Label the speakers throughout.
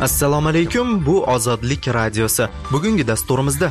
Speaker 1: Assalomu alaykum, bu Ozodlik radiosi. Bugungi dasturimizda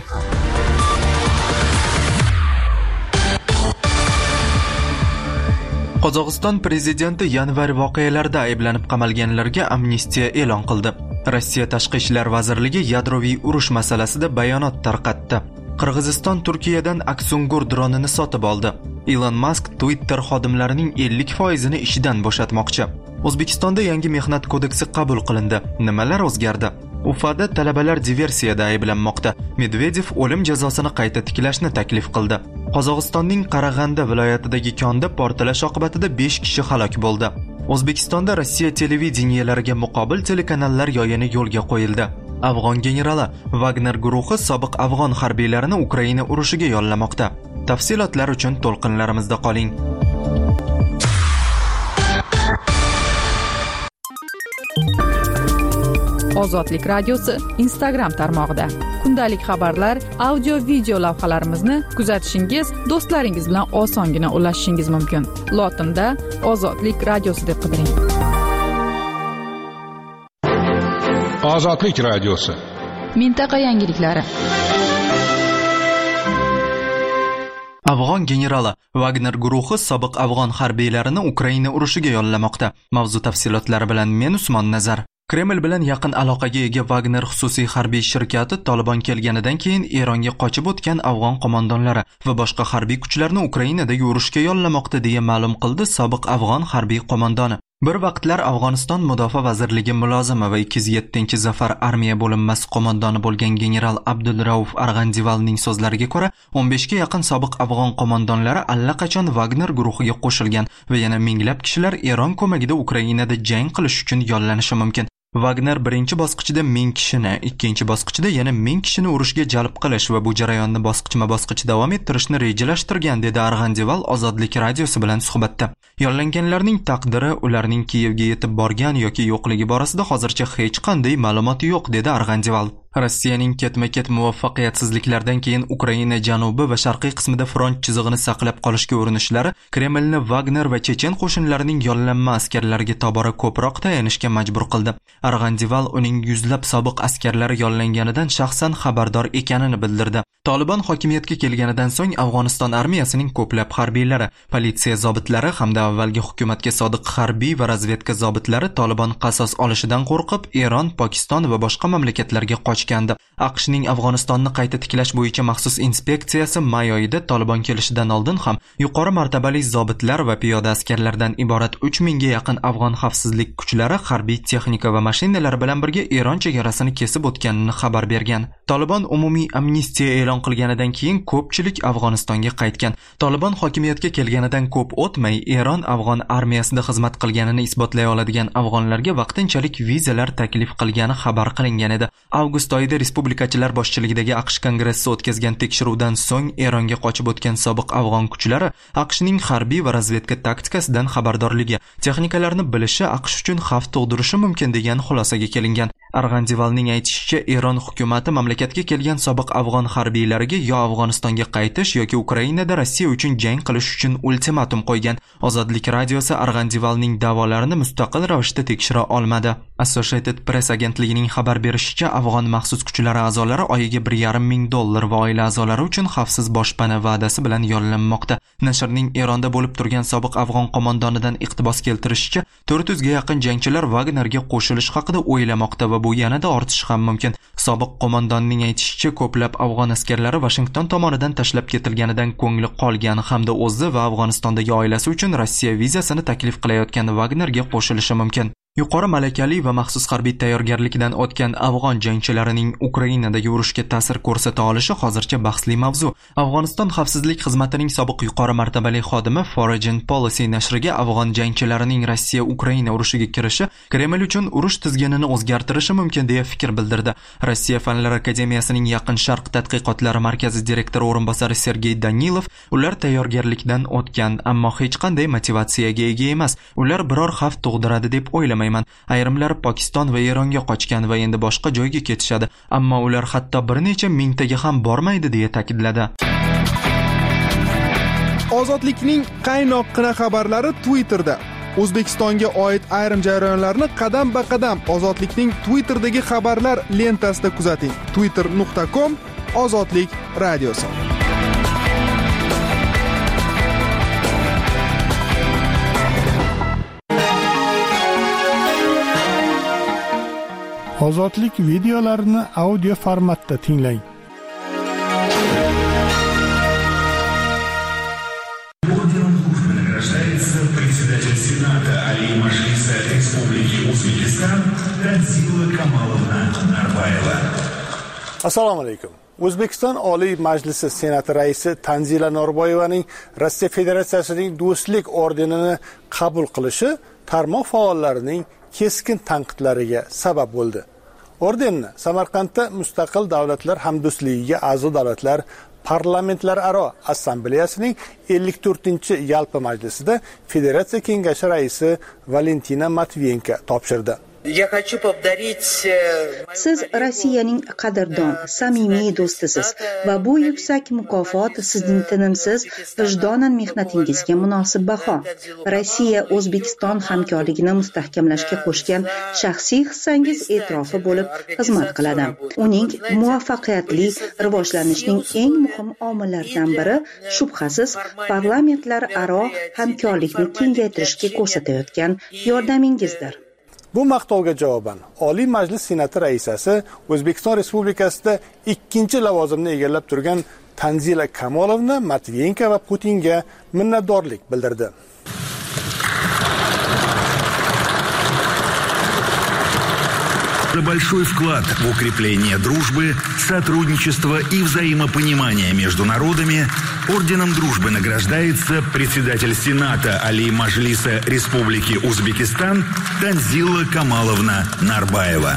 Speaker 1: Qozog'iston prezidenti yanvar voqealarida ayblanib qamalganlarga amnistiya e'lon qildi. Rossiya Tashqi ishlar vazirligi yadroviy urush masalasida bayonot tarqatdi. Qirg'iziston Turkiyadan Aksungur dronini sotib oldi. Elon Musk Twitter xodimlarining 50% ishidan bo'shatmoqchi. O'zbekistonda yangi mehnat kodeksi qabul qilindi. Nimalar o'zgardi? Ufada talabalar diversiyada ayblanmoqda. Medvedev o'lim jazosini qayta tiklashni taklif qildi. Qozog'istonning Qarag'anda viloyatidagi konda portlash oqibatida 5 kishi halok bo'ldi. O'zbekistonda Rossiya televideniyelariga muqobil telekanallar yoyini yo'lga qo'yildi. Afg'on generali Wagner guruhi sobiq afg'on harbiylarini Ukraina urushiga yollamoqda. Tafsilotlar uchun to'lqinlarimizda qoling.
Speaker 2: Ozodlik radiosi Instagram tarmog'ida kundalik xabarlar, audio video lavhalarimizni kuzatishingiz, do'stlaringiz bilan osongina ulashishingiz mumkin. Lotinda Ozodlik radiosi deb qidiring.
Speaker 3: Ozodlik radiosi.
Speaker 2: Mintaqa yangiliklari.
Speaker 1: Afg'on generali Wagner guruhi sobiq afg'on harbiylarini Ukraina urushiga yollamoqda. Mavzu tafsilotlari bilan men Usmon Nazar. Kreml bilan yaqin aloqaga ega Wagner xususiy harbiy shirkati Taliban kelganidan keyin Eronga qochib o'tgan afg'on qo'mondonlari va boshqa harbiy kuchlarni Ukrainadagi urushga yollamoqda deya ma'lum qildi sobiq afg'on harbiy qo'mondoni. Bir vaqtlar Afg'oniston Mudofaa vazirligi mulozimi va 207-Zafar armiya bo'linmasi qo'mondoni bo'lgan general Abdulrauf Arg'andivalning so'zlariga ko'ra, 15 ga yaqin sobiq afg'on qo'mondonlari allaqachon Wagner guruhiga qo'shilgan va yana minglab kishilar Eron ko'magida Ukrainada jang qilish uchun yollanishi mumkin. Wagner birinchi bosqichda 1000 kishini, ikkinchi bosqichda yana 1000 kishini urushga jalb qilish va bu jarayonni bosqichma-bosqich davom ettirishni rejalashtirgan, dedi Arg'andival Ozodlik radiosi bilan suhbatda. Yollanganlarning taqdiri, ularning Kiyevga yetib borgan yoki yo'qligi borasida hozircha hech qanday ma'lumot yo'q, dedi Arg'andival. Rossiyaning ketma-ket muvaffaqiyatsizliklardan keyin Ukraina janubi va sharqiy qismida front chizig'ini saqlab qolishga urinishlari Kremlni Wagner va chechen qo'shinlarining yollanma askarlariga tobora ko'proq tayanishga majbur qildi. Arg'andival uning yuzlab sobiq askarlari yollanganidan shaxsan xabardor ekanini bildirdi. Taliban hokimiyatga kelganidan so'ng Afg'oniston armiyasining ko'plab harbiylari, politsiya zobitlari hamda avvalgi hukumatga sodiq harbiy va razvedka zobitlari Taliban qasos olishidan qo'rqib Eron, Pokiston va boshqa mamlakatlarga qochgandi. AQShning Afg'onistonni qayta tiklash bo'yicha maxsus inspeksiyasi may oyida Taliban kelishidan oldin ham yuqori martabali zobitlar va piyoda askarlardan iborat 3000 ga yaqin afg'on xavfsizlik kuchlari harbiy texnika va mashinalar bilan birga Eron chegarasini kesib o'tganini xabar bergan. Taliban umumiy amnistiya e'lon qilganidan keyin ko'pchilik Afg'onistonga qaytgan. Taliban hokimiyatga kelganidan ko'p o'tmay Eron afg'on armiyasida xizmat qilganini isbotlay oladigan afg'onlarga vaqtinchalik vizalar taklif qilgani xabar qilingan edi. Avgust oyida respublikachilar boshchiligidagi AQSh kongressi o'tkazgan tekshiruvdan so'ng Eronga qochib o'tgan sobiq afg'on kuchlari AQShning harbiy va razvedka taktikasidan xabardorligi, texnikalarni bilishi AQSh uchun xavf tug'dirishi mumkin degan xulosaga kelingan. Arg'andivalning aytishicha, Eron hukumati mamlakatga kelgan sobiq afg'on harbiylariga yo Afg'onistonga qaytish yoki Ukrainada Rossiya uchun jang qilish uchun ultimatum qo'ygan. Ozodlik radiosi Arg'andivalning da'volarini mustaqil ravishda tekshira olmadi. Associated Press agentligining xabar berishicha, afg'on maxsus kuchlari a'zolari oyiga $1,500 va oila a'zolari uchun xavfsiz boshpana va'dasi bilan yollanmoqda. Nashrning Eronda bo'lib turgan sobiq afg'on qo'mondonidan iqtibos keltirishicha, 400 ga yaqin jangchilar Wagnerga qo'shilish haqida o'ylamoqda va bu yanada ortishi ham mumkin. Sobiq qo'mondonning aytishicha, ko'plab afg'on askarlari Washington tomonidan tashlab ketilganidan ko'ngli qolgan hamda o'zi va Afg'onistondagi oilasi uchun Rossiya vizasini taklif qilayotgan Wagnerga qo'shilishi mumkin. Yuqori malakali va maxsus harbiy tayyorgarlikdan o'tgan afg'on jangchilarining Ukrainadagi urushga ta'sir ko'rsata olishi hozircha bahsli mavzu. Afg'oniston xavfsizlik xizmatining sobiq yuqori martabali xodimi Foreign Policy nashriga afg'on jangchilarining Rossiya-Ukraina urushiga kirishi Kreml uchun urush tizginini o'zgartirishi mumkin deya fikr bildirdi. Rossiya Fanlar akademiyasining Yaqin Sharq tadqiqotlari markazi direktori o'rinbosari Sergey Danilov, ular tayyorgarlikdan o'tgan, ammo hech qanday motivatsiyaga ega emas. Ular biror xavf tug'diradi deb o'ylamayman. Ayrimlari Pokiston va Eronga qochgan va endi boshqa joyga ketishadi, ammo ular hatto bir necha mingtaga ham bormaydi deya ta'kidladi.
Speaker 4: Ozodlikning qaynoqqina xabarlari Twitterda.
Speaker 3: O'zbekistonga oid ayrim jarayonlarni qadam-ba-qadam Ozodlikning Twitter'dagi xabarlar lentasida kuzating. twitter.com/ozodlik radiosi.
Speaker 4: Ozodlik videolarini audio formatda tinglang.
Speaker 5: Председатель Сената Алия Маджлиса Республики Узбекистан Танзила Камаловна Нарбаева.
Speaker 4: Assalomu alaykum. O'zbekiston Oliy Majlisi Senati raisi Tanzila Norboyevaning Rossiya Federatsiyasining Do'stlik ordenini qabul qilishi tarmoq faollarining keskin tanqidlariga sabab bo'ldi. Ordenni Samarqandda Mustaqil Davlatlar Hamdo'stligiga a'zo davlatlar Parlamentlararo Assambleyasining 54-yalpi majlisida Federatsiya Kengashi raisi Valentina Matviyenko topshirdi.
Speaker 6: Siz Rossiyaning qadrdon, samimiy do'stisiz va bu yuksak mukofot sizning tinimsiz vijdonan mehnatingizga munosib baho. Rossiya O'zbekiston hamkorligini mustahkamlashga qo'shgan shaxsiy hissangiz e'tirofi bo'lib xizmat qiladi. Uning muvaffaqiyatli rivojlanishning eng muhim omillaridan biri shubhasiz parlamentlararo hamkorlikni kengaytirishga ko'rsatayotgan yordamingizdir.
Speaker 4: Bu maqtovga javoban Oliy Majlis Senati raisasi O'zbekiston Respublikasida ikkinchi lavozimni egallab turgan Tanzila Kamolovna Matviyenko va Putinga minnatdorlik bildirdi.
Speaker 5: За большой вклад в укрепление дружбы, сотрудничества и взаимопонимания между народами орденом дружбы награждается председатель Сената Алии Маджлиса Республики Узбекистан Танзила Камаловна Нарбаева.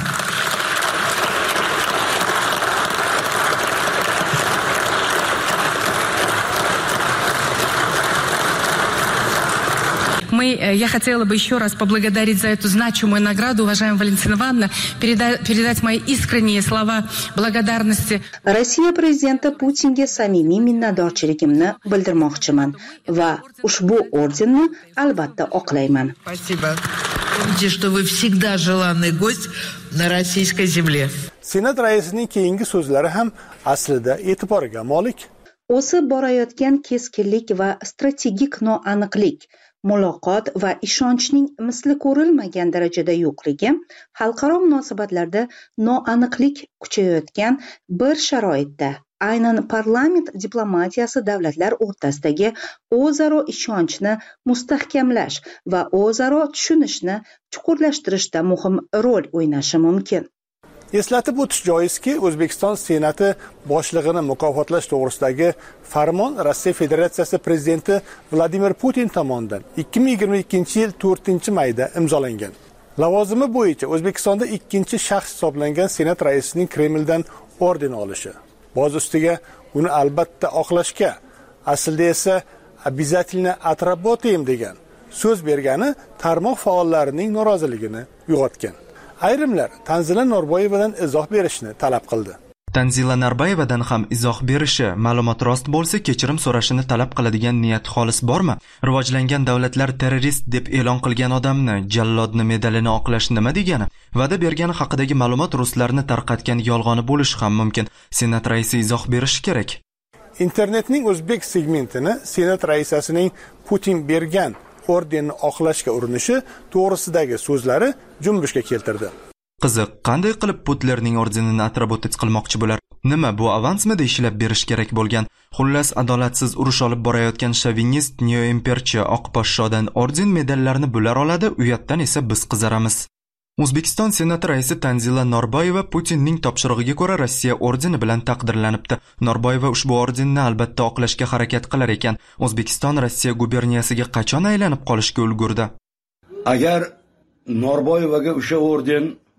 Speaker 7: Я хотела бы еще раз поблагодарить за эту значимую награду, уважаемая Валентина Ивановна, передать мои искренние слова благодарности.
Speaker 6: Rossiya prezidenti Putinga samimiy minnatdorchiligimni bildirmoqchiman va ushbu ordenni albatta oqlayman.
Speaker 8: Спасибо. Помните, что вы всегда желанный гость на российской земле.
Speaker 4: Senat raisining keyingi so'zlari ham aslida e'tiborga molik.
Speaker 6: O'sib borayotgan keskinlik va strategik noaniqlik, muloqot va ishonchning misli ko'rilmagan darajada yo'qligi, xalqaro munosabatlarda noaniqlik kuchayayotgan bir sharoitda aynan parlament diplomatiyasi davlatlar o'rtasidagi o'zaro ishonchni mustahkamlash va o'zaro tushunishni chuqurlashtirishda muhim rol o'ynashi mumkin.
Speaker 4: Eslatib o'tish joizki, O'zbekiston Senati boshlig'ini mukofotlash to'g'risidagi farmon Rossiya Federatsiyasi prezidenti Vladimir Putin tomonidan 2022-yil 4-mayda imzolangan. Lavozimi bo'yicha O'zbekistonda ikkinchi shaxs hisoblangan Senat raisining Kremldan orden olishi. Boz ustiga uni albatta oqlashga, aslida esa обязательно отработаем degan so'z bergani tarmoq faollarining noroziligini uyg'otgan. Ayrimlar Tanzila Norboyevadan izoh berishni talab qildi.
Speaker 1: Tanzila Norboyevadan ham izoh berishi, ma'lumot rost bo'lsa kechirim so'rashini talab qiladigan niyat xolis bormi? Rivojlangan davlatlar terrorist deb e'lon qilgan odamni, jallodni medalini oqlash nima degani? Va'da bergani haqidagi ma'lumot ruslarni tarqatgan yolg'oni bo'lishi ham mumkin. Senat raisi izoh berishi kerak.
Speaker 4: Internetning o'zbek segmentini Senat raisasining Putin bergan ordenni oqlashga urinishi to'g'risidagi so'zlari junbushga keltirdi.
Speaker 1: Qiziq, qanday qilib Putlerning ordenini atrabotets qilmoqchi bo'lar? Nima bu avansmida ishlab berish kerak bo'lgan? Xullas, adolatsiz urush olib borayotgan shovinist neoimperchi oq poshshodan orden medallarini bular oladi, uyatdan esa biz qizaramiz. O'zbekiston Senati raisi Tanzila Norboyeva Putinning topshirig'iga ko'ra Rossiya ordeni bilan taqdirlanibdi. Norboyeva ushbu ordenni albatta oqlashga harakat qilar ekan. O'zbekiston Rossiya guberniyasiga qachon aylanib qolishga ulgurdi?
Speaker 9: Agar Norboyevaga o'sha orden,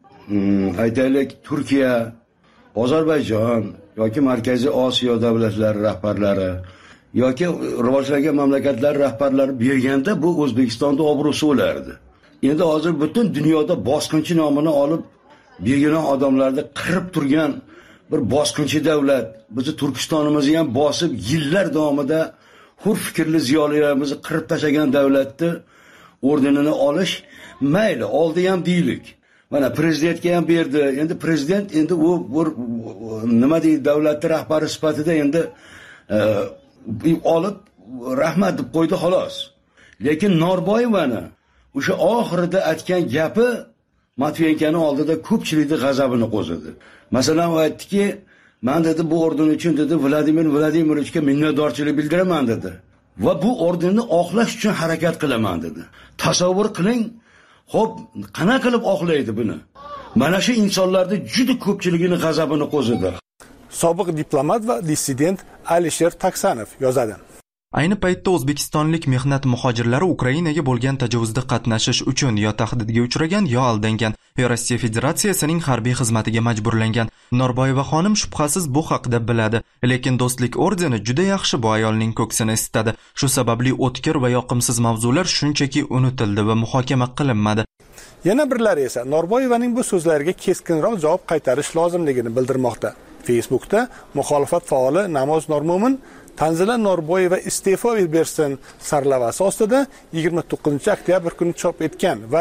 Speaker 9: aytaylik, Turkiya, Ozarbayjon yoki Markaziy Osiyo davlatlari rahbarlari yoki rivojlangan mamlakatlar rahbarlari berganda bu O'zbekistonda obro'si bo'lardi. Endi hozir butun dunyoda bosqinchi nomini olib begona odamlarni qirib turgan bir bosqinchi davlat, bizni Turkistonimizni ham bosib yillar davomida hur fikrli ziyolilarimizni qirib tashlagan davlatni ordenini olish mayli, oldi ham deylik. Mana prezidentga ham berdi. Endi prezident endi u nima deydi, davlat rahbari sifatida endi olib rahmat deb qo'ydi xolos. Lekin Norboyevani o'sha oxirida aytgan gapi Matviyenkoning oldida ko'pchilikning g'azabini qo'zidi. Masalan, u aytdiki, men dedi bu orden uchun dedi Vladimir Vladimirovичga minnatdorchilik bildiraman dedi. Va bu ordenni oqlash uchun harakat qilaman dedi. Tasavvur qiling, xo'p, qana qilib oqlaydi buni? Mana shu insonlarning juda ko'pchiligining g'azabini qo'zidi.
Speaker 4: Sobiq diplomat va dissident Alisher Taksanov yozadi.
Speaker 1: Ayni paytda o'zbekistonlik mehnat muhojirlari Ukrainaga bo'lgan tajovuzda qatnashish uchun yo tahdidga uchragan, yo aldangan, yo Rossiya Federatsiyasining harbiy xizmatiga majburlangan. Norboyeva xonim shubhasiz bu haqida biladi, lekin do'stlik ordeni juda yaxshi bu ayolning ko'ksini isitadi. Shu sababli o'tkir va yoqimsiz mavzular shunchaki unutildi va muhokama qilinmadi.
Speaker 4: Yana birlari esa Norboyevaning bu so'zlariga keskinroq javob qaytarish lozimligini bildirmoqda. Facebookda muxolifat faoli Namoz Normo'min Tanzila Norboyeva iste'fo bersin sarlavasi ostida 29 oktyabr kuni chop etgan va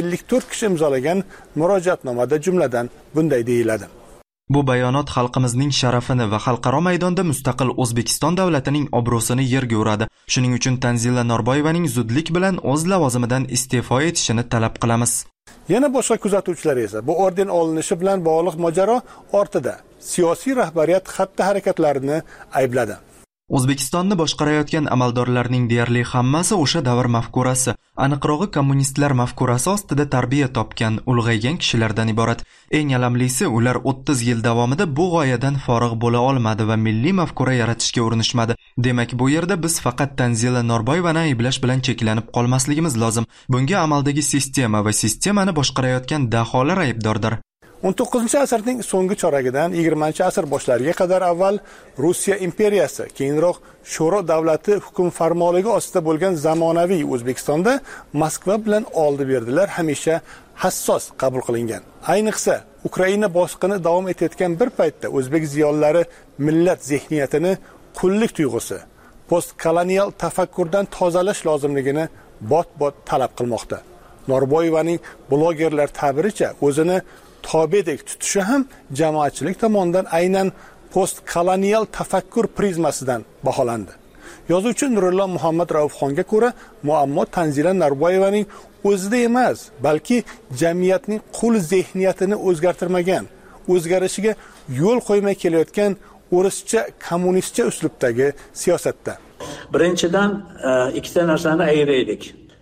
Speaker 4: 54 kishi imzolagan murojaatnomada jumladan bunday deyiladi.
Speaker 1: Bu bayonot xalqimizning sharafini va xalqaro maydonda mustaqil O'zbekiston davlatining obro'sini yerga uradi. Shuning uchun Tanzila Norboyevaning zudlik bilan o'z lavozimidan iste'fo etishini talab qilamiz.
Speaker 4: Yana boshqa kuzatuvchilar esa bu orden olinishi bilan bog'liq mojaro ortida siyosiy rahbariyat xatti-harakatlarini aybladi.
Speaker 1: O'zbekistonni boshqarayotgan amaldorlarning deyarli hammasi o'sha davr mafkurasi, aniqrog'i kommunistlar mafkurasi ostida tarbiya topgan, ulg'aygan kishilardan iborat. Eng alamlisi, ular 30 yil davomida bu g'oyadan forig' bo'la olmadi va milliy mafkura yaratishga urinishmadi. Demak, bu yerda biz faqat Tanzila Norboyevani ayblash bilan cheklanib qolmasligimiz lozim. Bunga amaldagi sistema va sistemani boshqarayotgan daholar aybdordir.
Speaker 4: 19-asrning so'nggi choragidan 20-asr boshlariga qadar avval Rossiya imperiyasi, keyinroq Sho'ro davlati hukm farmonligi ostida bo'lgan zamonaviy O'zbekistonda Moskva bilan oldi-berdilar hamisha hassos qabul qilingan. Ayniqsa, Ukraina bosqini davom etayotgan bir paytda o'zbek ziyolilari millat zehniyatini qullik tuyg'usi, postkolonial tafakkurdan tozalash lozimligini bot-bot talab qilmoqda. Norboyevaning blogerlar ta'biricha o'zini tobedek tutishi ham jamoatchilik tomonidan aynan postkolonial tafakkur prizmasidan baholandi. Yozuvchi Nurullo Muhammad Raufxonga ko'ra, muammo Tanzila Norboyevaning o'zida emas, balki jamiyatning qul zehniyatini o'zgartirmagan, o'zgarishiga yo'l qo'ymay kelayotgan o'rischa kommunistcha uslubdagi siyosatda.
Speaker 10: Birinchidan ikkita narsani ayiraylik.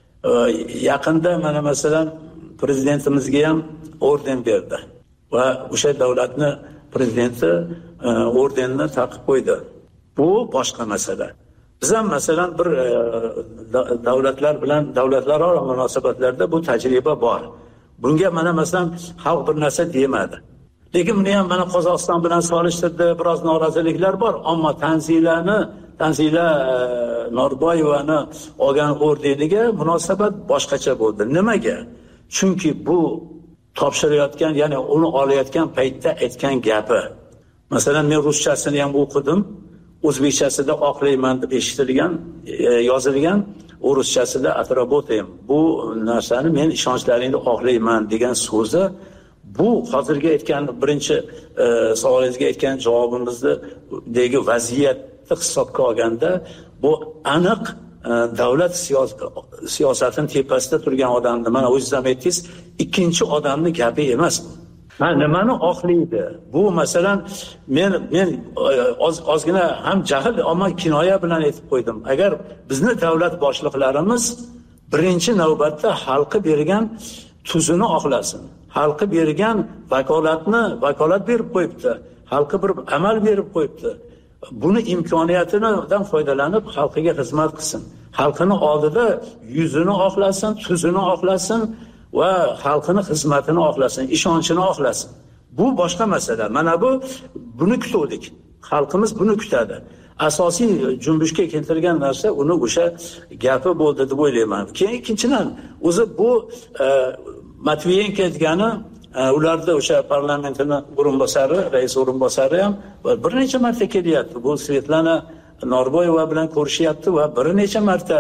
Speaker 10: Yaqinda mana masalan prezidentimizga ham orden berdi va o'sha davlatni prezidenti ordenni taqib qo'ydi. Bu boshqa masala. Biz ham masalan bir davlatlar bilan davlatlararo munosabatlarda bu tajriba bor. Bunga mana masalan xalq bir narsa demadi. Lekin buni ham mana Qozog'iston bilan solishtirdi, biroz noroziliklar bor, ammo Tanzila Norboyevani olgan ordeniga munosabat boshqacha bo'ldi. Nimaga? Chunki bu topshirayotgan, ya'ni uni olayotgan paytda aytgan gapi. Masalan, men ruschasini ham o'qidim. O'zbekchasida oqlayman deb eshitilgan, yozilgan, ruschasida atrabotaym. Bu narsani men ishonchlaringni oqlayman degan so'zi bu hozirgi aytgan birinchi savolingizga aytgan javobimizdagi vaziyatni hisobga olganda bu aniq davlat siyosatining tepasida turgan odamni, mana o'zingiz ham aytdingiz, ikkinchi odamning gapi emas bu. Nimani oqlaydi? Bu masalan men ozgina ham jahl, ammo kinoya bilan aytib qo'ydim. Agar bizni davlat boshliqlarimiz birinchi navbatda xalqi bergan tuzini oqlasin, xalqi bergan vakolat berib qo'yibdi, xalqi bir amal berib qo'yibdi. Buni imkoniyatidan foydalanib xalqiga xizmat qilsin. Xalqini oldida yuzini oqlasin, tuzini oqlasin va xalqini xizmatini oqlasin, ishonchini oqlasin. Bu boshqa masala. Mana buni kutdik. Xalqimiz buni kutadi. Asosiy junbushga keltirgan narsa uni o'sha gapi bo'ldi deb o'ylayman. Keyin ikkinchidan, o'zi bu Matviyenko aytgani, ularda o'sha parlamentning o'rinbosari, rais o'rinbosari ham bir necha marta kelyapti. Bu Svetlana Norboyeva bilan ko'rishyapti va bir necha marta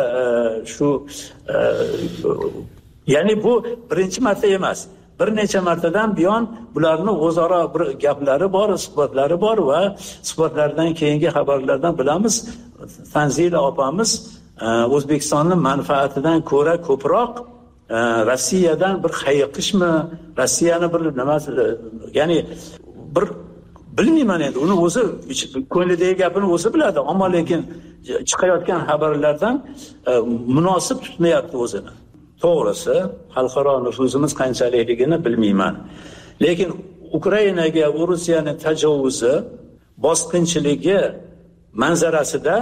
Speaker 10: ya'ni bu birinchi marta emas. Bir necha martadan buyon bularni o'zaro bir gaplari bor, suhbatlari bor va suhbatlardan keyingi xabarlardan bilamiz, Tanzila opamiz O'zbekistonning manfaatidan ko'ra ko'proq Rossiyadan bir hayiqishmi, Rossiyani bir nima, ya'ni bir bilmayman endi, uni o'zi ko'nglidagi gapini o'zi biladi, ammo lekin chiqayotgan xabarlardan munosib tutmayapti o'zini. To'g'risi, xalqaro nufuzimiz qanchaligini bilmayman. Lekin Ukrainaga Rossiyaning tajovuzi, bosqinchiligi manzarasida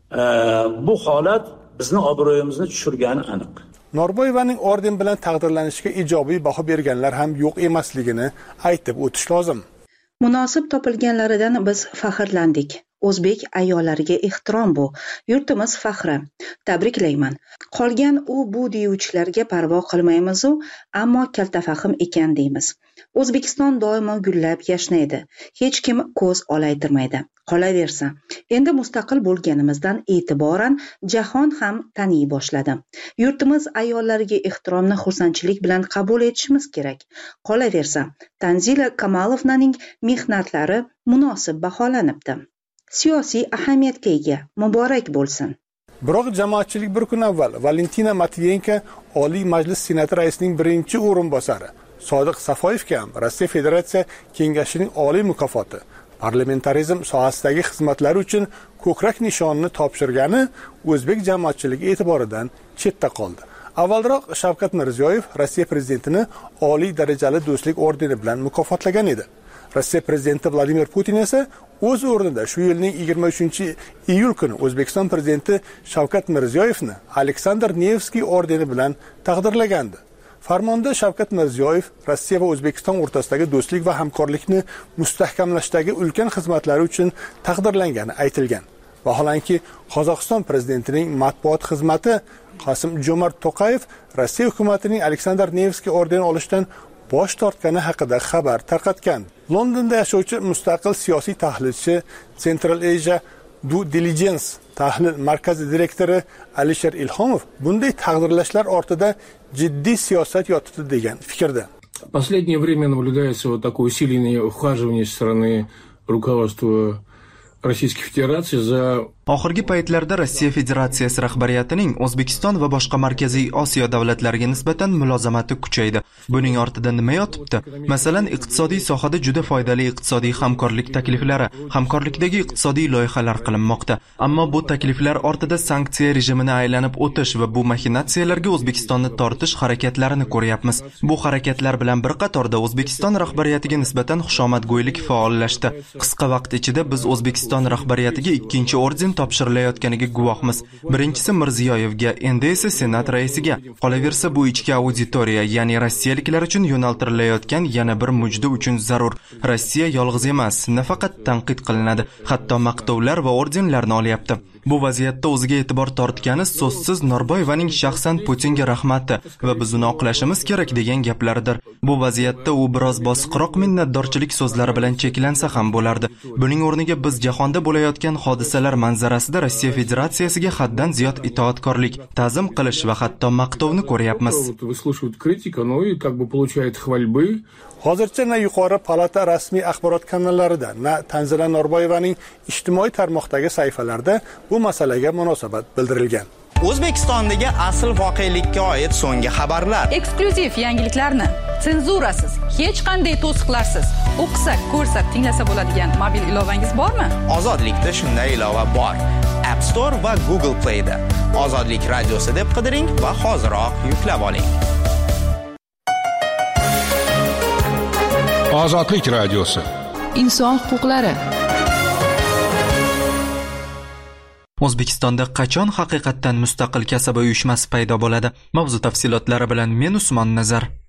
Speaker 10: bu holat bizni obro'yimizni tushirgani aniq.
Speaker 4: Norboyevaning orden bilan taqdirlanishiga ijobiy baho berganlar ham yo'q emasligini aytib o'tish lozim.
Speaker 6: Munosib topilganlaridan biz faxrlandik. O'zbek ayollariga ehtirom bu. Yurtimiz faxri. Tabriklayman. Qolgan bu deyuvchilarga parvo qilmaymiz, ammo kaltafahm ekan deymiz. O'zbekiston doimo gullab yashnaydi. Hech kim ko'z olaytirmaydi. Qolaversa, endi mustaqil bo'lganimizdan e'tiboran jahon ham taniy boshladi. Yurtimiz ayollariga ehtiromni xursandchilik bilan qabul etishimiz kerak. Qolaversa, Tanzila Kamalovnaning mehnatlari munosib baholanibdi. Siyosiy ahamiyatga ega, muborak bo'lsin.
Speaker 4: Biroq jamoatchilik bir kun avval Valentina Matviyenko Oliy Majlis Senati raisining birinchi o'rinbosari Sodiq Safoyevga ham Rossiya Federatsiya Kengashining oliy mukofoti parlamentarizm sohasidagi xizmatlari uchun ko'krak nishonini topshirgani o'zbek jamoatchiligi e'tiboridan chetda qoldi. Avvalroq Shavkat Mirziyoyev Rossiya prezidentini oliy darajali do'stlik ordeni bilan mukofotlagan edi. Rossiya prezidenti Vladimir Putin esa o'z o'rnida shu yilning 23-iyul kuni O'zbekiston prezidenti Shavkat Mirziyoyevni Aleksandr Nevskiy ordeni bilan taqdirlagandi. Farmonda Shavkat Mirziyoyev Rossiya va O'zbekiston o'rtasidagi do'stlik va hamkorlikni mustahkamlashdagi ulkan xizmatlari uchun taqdirlangani aytilgan. Vaholanki, Qozog'iston prezidentining matbuot xizmati Qosim-Jomart To'qayev Rossiya hukumatining Aleksandr Nevskiy ordeni olishdan bosh tortgani haqida xabar tarqatgan. Londonda yashovchi mustaqil siyosiy tahlilchi Central Asia Due Diligence tahlil markazi direktori Alisher Ilhomov bunday taqdirlashlar ortida jiddiy siyosat yotibdi degan fikrda.
Speaker 11: Последнее время наблюдается вот такое усиленное ухаживание со стороны руководства Российской Федерации за
Speaker 1: Oxirgi paytlarda Rossiya Federatsiyasi rahbariyatining O'zbekiston va boshqa Markaziy Osiyo davlatlariga nisbatan mulozamati kuchaydi. Buning ortida nima yotibdi? Masalan, iqtisodiy sohada juda foydali iqtisodiy hamkorlik takliflari, hamkorlikdagi iqtisodiy loyihalar qilinmoqda. Ammo bu takliflar ortida sanksiya rejimini aylanib o'tish va bu maxinatsiyalarga O'zbekistonni tortish harakatlarini ko'ryapmiz. Bu harakatlar bilan bir qatorda O'zbekiston rahbariyatiga nisbatan xushomadgo'ylik faollashdi. Qisqa vaqt ichida biz O'zbekiston rahbariyatiga ikkinchi orden topshirilayotganiga guvohmiz. Birinchisi Mirziyoyevga, endi esa Senat raisiga. Qolaversa, bu ichki auditoriya, ya'ni rossiyaliklar uchun yo'naltirilayotgan yana bir mujda uchun zarur. Rossiya yolg'iz emas, nafaqat tanqid qilinadi, hatto maqtovlar va ordenlarni olyapti. Bu vaziyatda o'ziga e'tibor tortgani so'zsiz Norboyevaning shaxsan Putinga rahmati va biz uni oqlashimiz kerak degan gaplaridir. Bu vaziyatda u biroz bosiqroq minnatdorchilik so'zlari bilan cheklansa ham bo'lardi. Buning o'rniga biz jahonda bo'layotgan hodisalar manzarasida Rossiya Federatsiyasiga haddan ziyod itoatkorlik, ta'zim qilish va hatto maqtovni ko'ryapmiz.
Speaker 4: Hozircha na yuqori palata rasmiy axborot kanallarida, na Tanzila Norboyevaning ijtimoiy tarmoqdagi sahifalarida bu masalaga munosabat bildirilgan.
Speaker 12: O'zbekistondagi asl voqelikka oid so'nggi xabarlar,
Speaker 2: eksklyuziv yangiliklarni senzurasiz, hech qanday to'siqlarsiz o'qisak, ko'rsak, tinglasa bo'ladigan mobil ilovangiz bormi?
Speaker 12: Ozodlikda shunday ilova bor. App Store va Google Play da Ozodlik radiosi deb qidiring va hoziroq yuklab oling.
Speaker 13: Ozodlik radiosi.
Speaker 2: Inson huquqlari.
Speaker 1: O'zbekistonda qachon haqiqatdan mustaqil kasaba uyushmasi paydo bo'ladi? Mavzu tafsilotlari bilan men Usmon Nazar.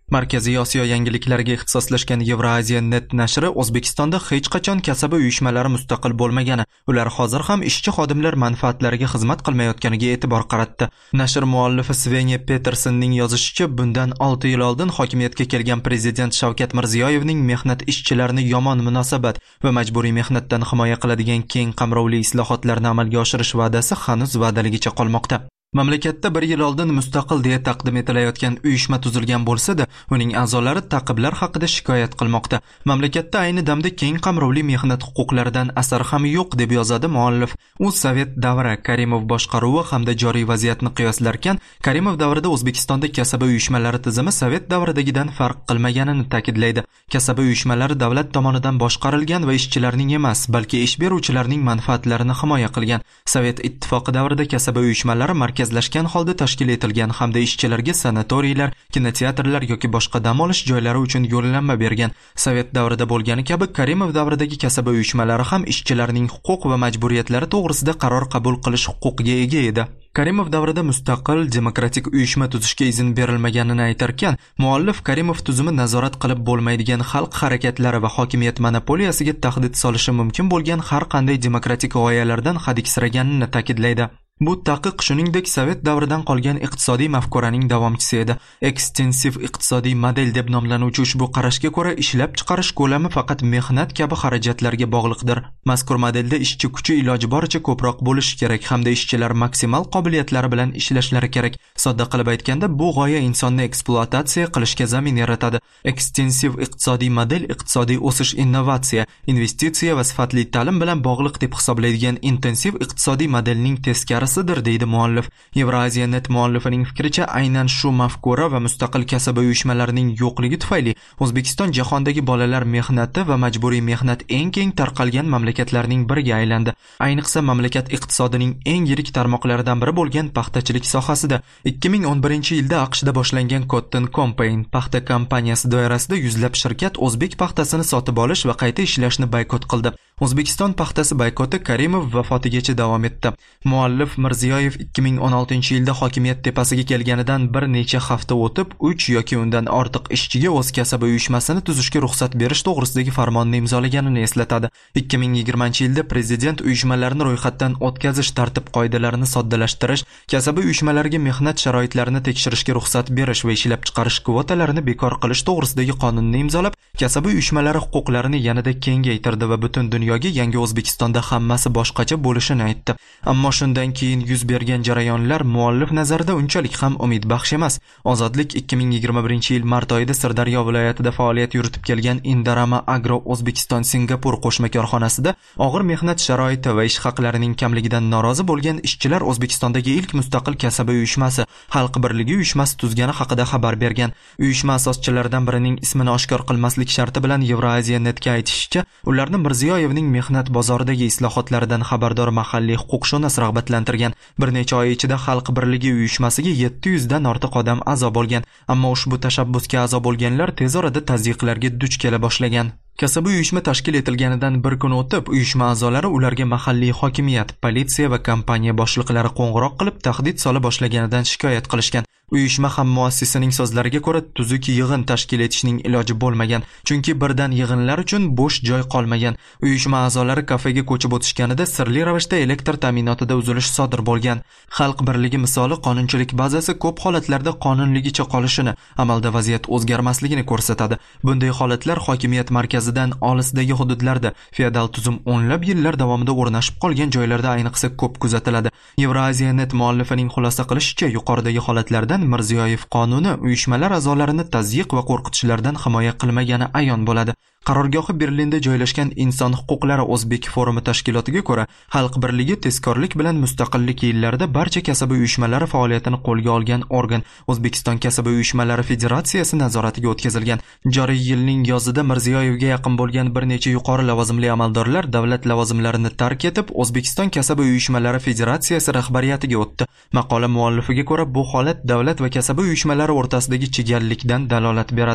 Speaker 1: Markaziy Osiyo yangiliklariga ixtisoslashgan Eurasia Net nashri O'zbekistonda hech qachon kasaba uyushmalari mustaqil bo'lmagani, ular hozir ham ishchi xodimlar manfaatlariga xizmat qilmayotganiga e'tibor qaratdi. Nashr muallifi Svenja Petersonning yozishicha, bundan 6 yil oldin hokimiyatga kelgan prezident Shavkat Mirziyoyevning mehnat ishchilarini yomon munosabat va majburiy mehnatdan himoya qiladigan keng qamrovli islohotlarni amalga oshirish va'dasi hanuz va'daligicha qolmoqda. Mamlakatda 1 yil oldin mustaqil deya taqdim etilayotgan uyushma tuzilgan bo'lsa-da, uning a'zolari ta'qiblar haqida shikoyat qilmoqda. Mamlakatda ayni damda keng qamrovli mehnat huquqlaridan asar ham yo'q deb yozadi muallif. U Sovet davri Karimov boshqaruvi hamda joriy vaziyatni qiyoslarkan, Karimov davrida O'zbekistonda kasaba uyushmalari tizimi Sovet davridagidan farq qilmaganini ta'kidlaydi. Kasaba uyushmalari davlat tomonidan boshqarilgan va ishchilarning emas, balki ish beruvchilarning manfaatlarini himoya qilgan. Sovet ittifoqi davrida kasaba uyushmalari markazlashgan holda tashkil etilgan hamda ishchilarga sanatoriylar, kinoteatrlar yoki boshqa dam olish joylari uchun yo'llanma bergan. Sovet davrida bo'lgani kabi Karimov davridagi kasaba uyushmalari ham ishchilarning huquq va majburiyatlari to'g'risida qaror qabul qilish huquqiga ega edi. Karimov davrida mustaqil demokratik uyushma tuzishga izn berilmaganini aytarkan, muallif Karimov tuzumi nazorat qilib bo'lmaydigan xalq harakatlari va hokimiyat monopoliyasiga tahdid solishi mumkin bo'lgan har qanday demokratik g'oyalardan hadiksiraganini ta'kidlaydi. Bu taqiq shuningdek Sovet davridan qolgan iqtisodiy mafkuraning davomchisi edi. Ekstensiv iqtisodiy model deb nomlanuvchi ushbu qarashga ko'ra ishlab chiqarish ko'lami faqat mehnat kabi xarajatlarga bog'liqdir. Mazkur modelda ishchi kuchi iloji boricha ko'proq bo'lishi kerak hamda ishchilar maksimal qobiliyatlari bilan ishlashlari kerak. Sodda qilib aytganda, bu g'oya insonni ekspluatatsiya qilishga zamin yaratadi. Ekstensiv iqtisodiy model iqtisodiy o'sish, innovatsiya, investitsiya va sifatli ta'lim bilan bog'liq deb hisoblaydigan intensiv iqtisodiy modelning teskari deydi muallif. Eurasia Net muallifining fikricha, aynan shu mafkura va mustaqil kasaba uyushmalarining yo'qligi tufayli O'zbekiston jahondagi bolalar mehnati va majburiy mehnat eng keng tarqalgan mamlakatlarning biriga aylandi. Ayniqsa mamlakat iqtisodining eng yirik tarmoqlaridan biri bo'lgan paxtachilik sohasida 2011-yilda AQShda boshlangan Cotton Campaign paxta kampaniyasi doirasida yuzlab shirkat o'zbek paxtasini sotib olish va qayta ishlashni boykot qildi. O'zbekiston paxtasi boykoti Karimov vafotigacha davom etdi. Muallif Mirziyoyev 2016-yilda hokimiyat tepasiga kelganidan bir necha hafta o'tib 3 yoki undan ortiq ishchiga o'z kasaba uyushmasini tuzishga ruxsat berish to'g'risidagi farmonni imzolaganini eslatadi. 2020-yilda prezident uyushmalarni ro'yxatdan o'tkazish tartib-qoidalarini soddalashtirish, kasaba uyushmalariga mehnat sharoitlarini tekshirishga ruxsat berish va ishlab chiqarish kvotalarini bekor qilish to'g'risidagi qonunni imzolab, kasaba uyushmalari huquqlarini yanada kengaytirdi va butun dunyoga yangi O'zbekistonda hammasi boshqacha bo'lishini aytdi. Ammo shundan keyin yuz bergan jarayonlar muallif nazarida unchalik ham umid baxsh emas. Ozodlik 2021-yil mart oyida Sirdaryo viloyatida faoliyat yuritib kelgan Indorama Agro O'zbekiston Singapur qo'shma korxonasida og'ir mehnat sharoiti va ish haqlarining kamligidan norozi bo'lgan ishchilar O'zbekistondagi ilk mustaqil kasaba uyushmasi, Xalq birligi uyushmasi tuzgani haqida xabar bergan. Uyushma asoschilaridan birining ismini oshkor qilmaslik sharti bilan Eurasia Netga aytishicha, ularni Mirziyoyevning mehnat bozoridagi islohotlaridan xabardor mahalliy huquqshunos rag'batlantirgan. Bir necha oy ichida Xalq birligi uyushmasiga 700 dan ortiq odam a'zo bo'lgan, ammo ushbu tashabbusga a'zo bo'lganlar tez orada tazyiqlarga duch kela boshlagan. Kasaba uyushma tashkil etilganidan bir kun o'tib, uyushma a'zolari ularga mahalliy hokimiyat, politsiya va kompaniya boshliqlari qo'ng'iroq qilib tahdid sola boshlaganidan shikoyat qilishgan. Uyushma ham muassisining so'zlariga ko'ra tuzuk yig'in tashkil etishning iloji bo'lmagan, chunki birdan yig'inlar uchun bo'sh joy qolmagan. Uyushma a'zolari kafega ko'chib o'tishganida sirli ravishda elektr ta'minotida uzilish sodir bo'lgan. Xalq birligi misoli qonunchilik bazasi ko'p holatlarda qonunligicha qolishini, amalda vaziyat o'zgarmasligini ko'rsatadi. Bunday holatlar hokimiyat markazidan olisdagi hududlarda, feodal tuzum o'nlab yillar davomida o'rnashib qolgan joylarda ayniqsa ko'p kuzatiladi. Eurasia Net muallifining xulosa qilishicha, yuqoridagi holatlardan Mirziyoyev qonuni uyushmalar a'zolarini tazyiq va qo'rqitishlardan himoya qilmagani ayon bo'ladi. Qarorgohi Berlinda joylashgan Inson huquqlari O'zbek forumi tashkilotiga ko'ra, Xalq birligi tezkorlik bilan mustaqillik yillarida barcha kasaba uyushmalari faoliyatini qo'lga olgan organ, O'zbekiston kasaba uyushmalari federatsiyasi nazoratiga o'tkazilgan. Joriy yilning yozida Mirziyoyevga yaqin bo'lgan bir necha yuqori lavozimli amaldorlar davlat lavozimlarini tark etib, O'zbekiston kasaba uyushmalari federatsiyasi rahbariyatiga o'tdi. Maqola muallifiga ko'ra, bu holat davlat va kasaba uyushmalari o'rtasidagi chigallikdan dalolat beradi.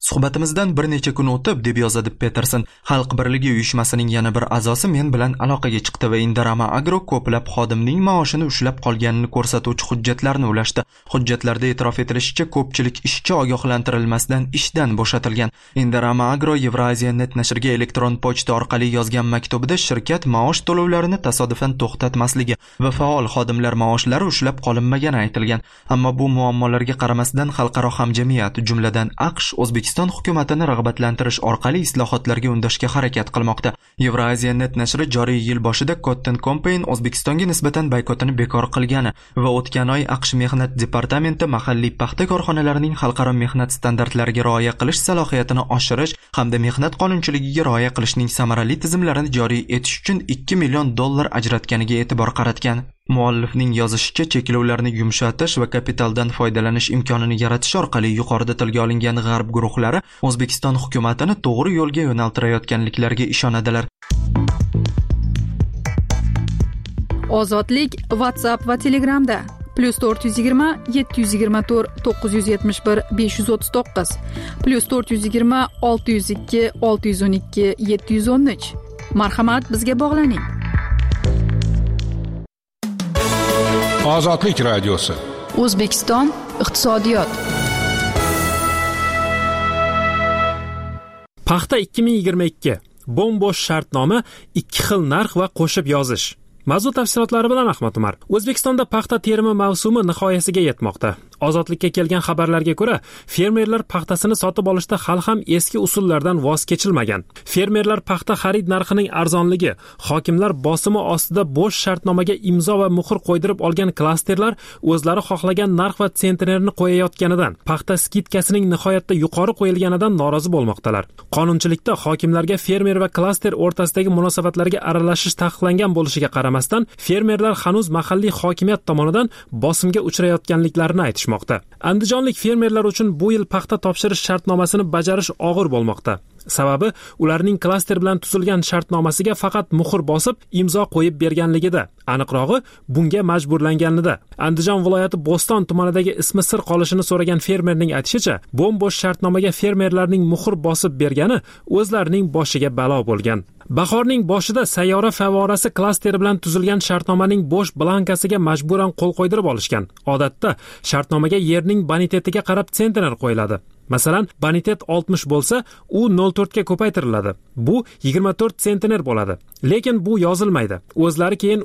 Speaker 1: Suhbatimizdan bir necha kun o'tib, deb yozadi Peterson, Xalq birligi uyushmasining yana bir a'zosi men bilan aloqaga chiqdi va Indorama Agro ko'plab xodimning maoshini ushlab qolganini ko'rsatuvchi hujjatlarni ulashdi. Hujjatlarda e'tirof etilishicha, ko'pchilik ishchi ogohlantirilmasdan ishdan bo'shatilgan. Indorama Agro Eurasia Net nashriga elektron pochta orqali yozgan maktubida shirkat maosh to'lovlarini tasodifan to'xtatmasligi va faol xodimlar maoshlari ushlab qolinmagani aytilgan. Ammo bu muammolarga qaramasdan xalqaro hamjamiyat, jumladan AQSh, O'zbekiston hukumatini rag'batlantirish orqali islohotlarga undashga harakat qilmoqda. Eurasia Net nashri joriy yil boshida Cotton Campaign O'zbekistonga nisbatan boykotini bekor qilgani va o'tgan oy AQSh mehnat departamenti mahalliy paxta korxonalarining xalqaro mehnat standartlariga rioya qilish salohiyatini oshirish hamda mehnat qonunchiligiga rioya qilishning samarali tizimlarini joriy etish uchun $2 million ajratganiga e'tibor qaratgan. Muallifning yozishicha, cheklovlarni yumshatish va kapitaldan foydalanish imkonini yaratish orqali yuqorida tilga olingan g'arb guruhlari O'zbekiston hukumatini to'g'ri yo'lga yo'naltirayotganliklariga ishonadilar.
Speaker 2: Ozodlik WhatsApp va Telegramda +420 724 971 539 +420 602 612 713. Marhamat, bizga bog'laning.
Speaker 13: Ozodlik radiosi.
Speaker 2: O'zbekiston iqtisodiyot.
Speaker 14: Paxta 2022. Bo'm-bo'sh shartnoma, 2 xil narx va qo'shib yozish. Mavzu tafsilotlari bilan Ahmad Umar. O'zbekistonda paxta terimi mavsumi nihoyasiga yetmoqda. Ozodlikka kelgan xabarlarga ko'ra, fermerlar paxtasini sotib olishda hali ham eski usullardan voz kechilmagan. Fermerlar paxta xarid narxining arzonligi, hokimlar bosimi ostida bo'sh shartnomaga imzo va muhr qo'ydirib olgan klasterlar o'zlari xohlagan narx va sentnerni qo'yayotganidan, paxta skidkasining nihoyatda yuqori qo'yilganidan norozi bo'lmoqdalar. Qonunchilikda hokimlarga fermer va klaster o'rtasidagi munosabatlarga aralashish taqiqlangan bo'lishiga qaramasdan, fermerlar hanuz mahalliy hokimiyat tomonidan bosimga uchrayotganliklarini aytishmoqda. Andijonlik fermerlar uchun bu yil paxta topshirish shartnomasini bajarish og'ir bo'lmoqda. Sababi ularning klaster bilan tuzilgan shartnomasiga faqat muhr bosib, imzo qo'yib berganligida, aniqrog'i bunga majburlanganida. Andijon viloyati Bo'ston tumanidagi ismi sir qolishini so'ragan fermerning aytishicha, bo'm-bo'sh shartnomaga fermerlarning muhr bosib bergani o'zlarining boshiga balo bo'lgan. Bahorning boshida sayyora favorasi klasteri bilan tuzilgan shartnomaning bo'sh blankasiga majburan qo'l qo'ydirib olishgan. Odatda shartnomaga yerning bonitetiga qarab sentner qo'yiladi. Masalan, bonitet 60 bo'lsa, u 0.4 ga ko'paytiriladi. Bu 24 sentner bo'ladi. Lekin bu yozilmaydi. O'zlari keyin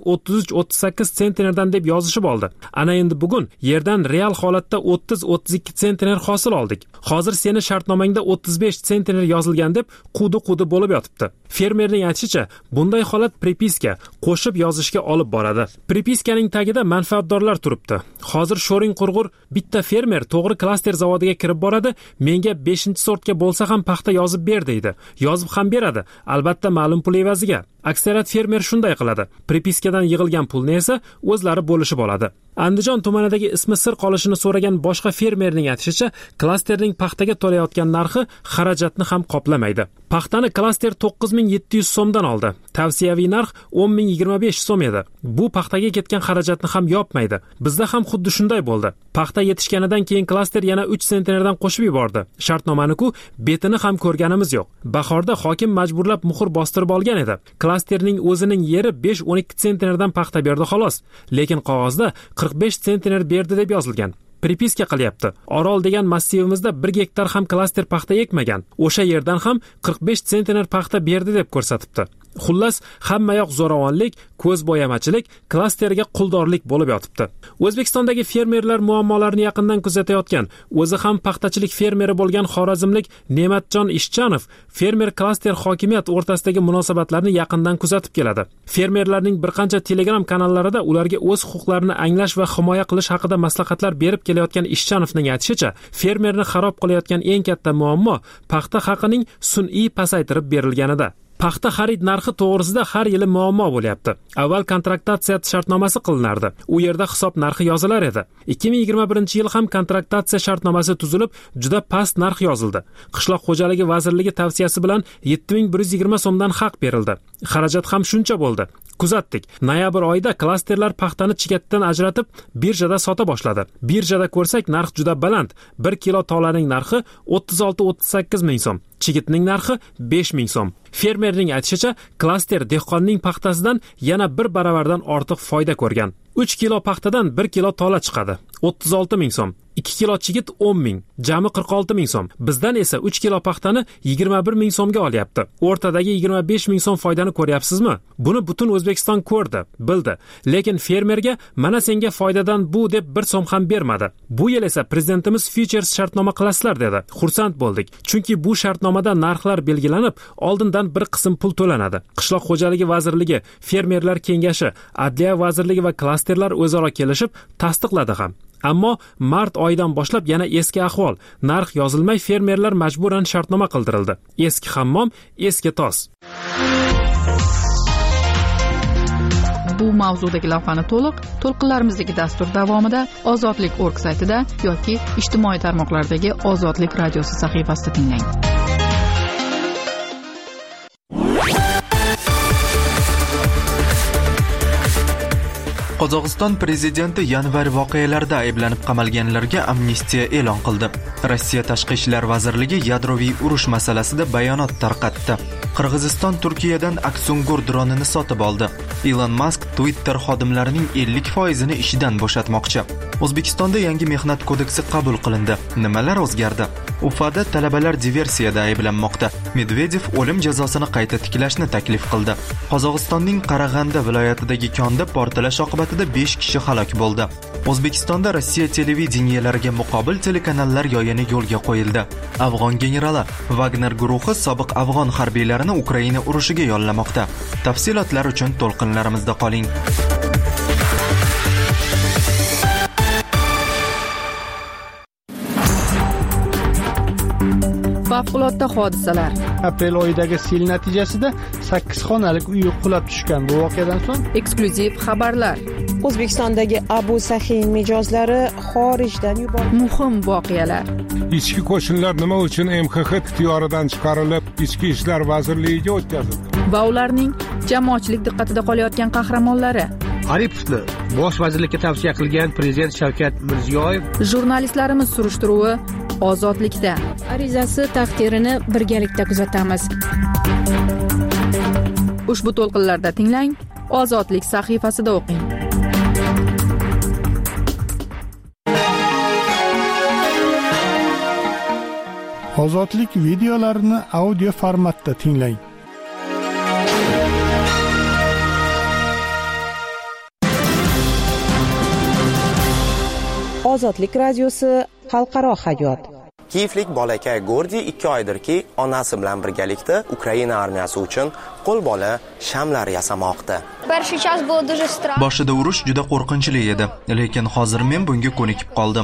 Speaker 14: 33-38 sentnerdan deb yozishib oldi. Ana endi bugun yerdan real holatda 30-32 sentner hosil oldik. Hozir seni shartnomangda 35 sentner yozilgan deb qudi bo'lib yotibdi. Fermerning aytishicha, bunday holat prepiska, qo'shib yozishga olib boradi. Prepiskaning tagida manfaatdorlar turibdi. Hozir sho'ring qurg'ur bitta fermer to'g'ri klaster zavodiga kirib boradi. Menga 5-sortga bo'lsa ham paxta yozib ber deydi. Yozib ham beradi, albatta ma'lum pul evaziga. Aksariyat fermer shunday qiladi. Prepiskadan yig'ilgan pulni esa o'zlari bo'lishib oladi. Andijon tumanidagi ismi sir qolishini so'ragan boshqa fermerning aytishicha, klasterning paxtaga to'layotgan narxi xarajatni ham qoplamaydi. Paxtani klaster 9700 so'mdan oldi. Tavsiyaviy narx 10025 so'm edi. Bu paxtaga ketgan xarajatni ham yopmaydi. Bizda ham xuddi shunday bo'ldi. Paxta yetishganidan keyin klaster yana 3 sentnerdan qo'shib yubordi. Shartnomani-ku betini ham ko'rganimiz yo'q. Bahorda hokim majburlab muhr bostirib olgan edi. Klasterning o'zining yeri 5-12 sentnerdan paxta berdi xolos. Lekin qog'ozda 45 sentner berdi deb yozilgan. Prepiska qilyapti. Orol degan massivimizda 1 gektar ham klaster paxta ekmagan. O'sha yerdan ham 45 sentner paxta berdi deb ko'rsatibdi. Xullas, hammayoq zo'ravonlik, ko'zbo'yamachilik, klasterga quldorlik bo'lib yotibdi. O'zbekistondagi fermerlar muammolarini yaqindan kuzatayotgan, o'zi ham paxtachilik fermeri bo'lgan xorazmlik Ne'matjon Ishchanov fermer klaster hokimiyat o'rtasidagi munosabatlarni yaqindan kuzatib keladi. Fermerlarning bir qancha Telegram kanallarida ularga o'z huquqlarini anglash va himoya qilish haqida maslahatlar berib kelayotgan Ishchanovning aytishicha, fermerni xarob qilayotgan eng katta muammo paxta haqining sun'iy pasaytirib berilganida. Paxta xarid narxi to'g'risida har yili muammo bo'lyapti. Avval kontraktatsiya shartnomasi qilinardi. U yerda hisob narxi yozilar edi. 2021-yil ham kontraktatsiya shartnomasi tuzilib, juda past narx yozildi. Qishloq xo'jaligi vazirligi tavsiyasi bilan 7120 so'mdan haq berildi. Xarajat ham shuncha bo'ldi. Kuzatdik. Noyabr oyida klasterlar paxtani chigatidan ajratib, birjada sota boshladi. Birjada ko'rsak, narx juda baland. 1 kilo tolaning narxi 36-38 ming so'm. Chigitning narxi 5 ming so'm. Fermerning aytishicha, klaster dehqonning paxtasidan yana 1 baravardan ortiq foyda ko'rgan. 3 kilo paxtadan 1 kilo tola chiqadi. 36 ming so'm. 2 kilo chigit 10 ming, jami 46 ming so'm. Bizdan esa 3 kilo paxtani 21 ming so'mga olyapti. O'rtadagi 25 ming so'm foydani ko'ryapsizmi? Buni butun O'zbekiston ko'rdi, bildi. Lekin fermerga mana senga foydadan bu deb 1 so'm ham bermadi. Bu yil esa prezidentimiz futures shartnoma qilasizlar dedi. Xursand bo'ldik. Chunki bu shartnomada narxlar belgilanib, oldindan bir qism pul to'lanadi. Qishloq xo'jaligi vazirligi, fermerlar kengashi, adliya vazirligi va klasterlar o'zaro kelishib tasdiqladi ham. Ammo mart oyidan boshlab yana eski ahvol. Narx yozilmay fermerlar majburan shartnoma qildirildi. Eski hammom, eski tos.
Speaker 2: Bu mavzudagi lavhani to'lqinlarimizdagi dastur davomida ozodlik.org saytida yoki ijtimoiy tarmoqlardagi Ozodlik radiosi sahifasida tinglang.
Speaker 1: Qozog'iston prezidenti yanvar voqealarida ayblanib qamalganlarga amnistiya e'lon qildi. Rossiya Tashqi ishlar vazirligi yadroviy urush masalasida bayonot tarqatdi. Qirg'iziston Turkiyadan Aksungur dronini sotib oldi. Elon Musk Twitter xodimlarining 50% ishidan bo'shatmoqchi. O'zbekistonda yangi mehnat kodeksi qabul qilindi. Nimalar o'zgardi? Ufada talabalar diversiyada ayblanmoqda. Medvedev o'lim jazosini qayta tiklashni taklif qildi. Qozog'istonning Qarag'anda viloyatidagi konda portlash oqibatida 5 kishi halok bo'ldi. O'zbekistonda Rossiya televideniyelariga muqobil telekanallar yoyini yo'lga qo'yildi. Afg'on generali Wagner guruhi sobiq afg'on harbiylarini Ukraina urushiga yollamoqda. Tafsilotlar uchun to'lqinlarimizda qoling.
Speaker 2: Favqulodda hodisalar.
Speaker 13: Aprel oyidagi sel natijasida 8 xonalik uy qulab tushgan. Bu voqeadan so'ng
Speaker 2: eksklyuziv xabarlar.
Speaker 15: O'zbekistondagi Abu Sahin mijozlari xorijdan yuborildi.
Speaker 2: Muhim voqealar.
Speaker 16: Ichki qo'shinlar nima uchun MXX ixtiyoridan chiqarilib, Ichki ishlar vazirligiga o'tkazildi?
Speaker 2: Va ularning jamoatchilik diqqatida qolayotgan qahramonlari.
Speaker 13: Aripovni bosh vazirlikka tavsiya qilgan prezident Shavkat Mirziyoyev.
Speaker 2: Jurnalistlarimiz surishtiruvi Ozodlikda.
Speaker 17: Arizasi taqdirini birgalikda kuzatamiz.
Speaker 2: Ushbu to'lqinlarda tinglang, Ozodlik sahifasida o'qing.
Speaker 3: Ozodlik videolarini audio formatda tinglang.
Speaker 15: Ozodlik radiosi xalqaro hayot.
Speaker 12: Kiyevlik bolakay Gordi 2 oydirki, onasi bilan birgalikda Ukraina armiyasi uchun qo'lbola shamlar yasamoqda.
Speaker 1: Boshida urush juda qo'rqinchli edi, lekin hozir men bunga ko'nikib qoldim.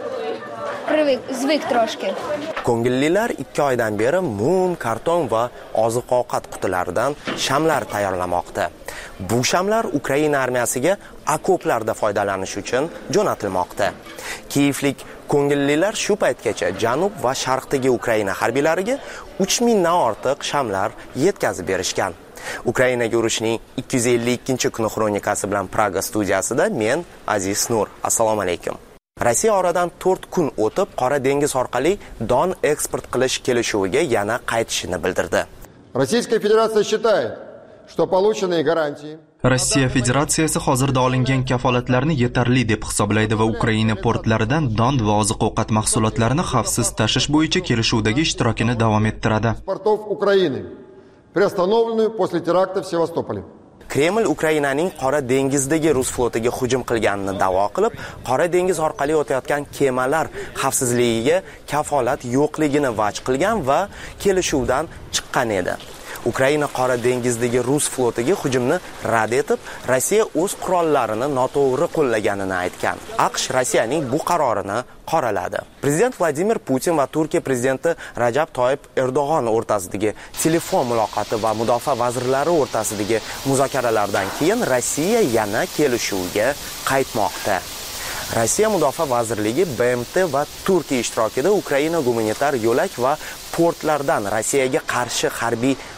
Speaker 12: Ko'ngillilar 2 oydan beri mum, karton va oziq-ovqat qutilaridan shamlar tayyorlamoqda. Bu shamlar Ukraina armiyasiga okoplarda foydalanish uchun jo'natilmoqda. Kiyevlik ko'ngillilar shu paytgacha janub va sharqdagi Ukraina harbiylariga 3000 dan ortiq shamlar yetkazib berishgan. Ukrainaga urushning 252-kuni xronikasi bilan Praga studiyasida men Aziz Nur. Assalomu alaykum. Rossiya oradan 4 kun o'tib Qora dengiz orqali don eksport qilish kelishuviga yana qaytishini bildirdi.
Speaker 18: Российская Федерация считает, что полученные гарантии
Speaker 1: Rossiya Federatsiyasi hozirda olingan kafolatlarni yetarli deb hisoblaydi va Ukraina portlaridan don va oziq-ovqat mahsulotlarini xavfsiz tashish bo'yicha kelishuvdagi ishtirokini davom ettiradi.
Speaker 18: Портов Украины, приостановленную после теракта в Севастополе.
Speaker 12: Kreml Ukrainaning Qora dengizdagi rus flotiga hujum qilganini da'vo qilib, Qora dengiz orqali o'tayotgan kemalar xavfsizligiga kafolat yo'qligini vaj qilgan va kelishuvdan chiqqan edi. Ukraina Qora dengizdagi rus flotiga hujumni rad etib, Rossiya o'z qurollarini noto'g'ri qo'llaganini aytgan. AQSh Rossiyaning bu qarorini qoraladi. Prezident Vladimir Putin va Turkiya prezidenti Rajab Toyyib Erdo'g'on o'rtasidagi telefon muloqoti va mudofaa vazirlari o'rtasidagi muzokaralardan keyin Rossiya yana kelishuvga qaytmoqda. Rossiya Mudofaa vazirligi BMT va Turkiya ishtirokida Ukraina gumanitar yo'lak va portlardan Rossiyaga qarshi harbiy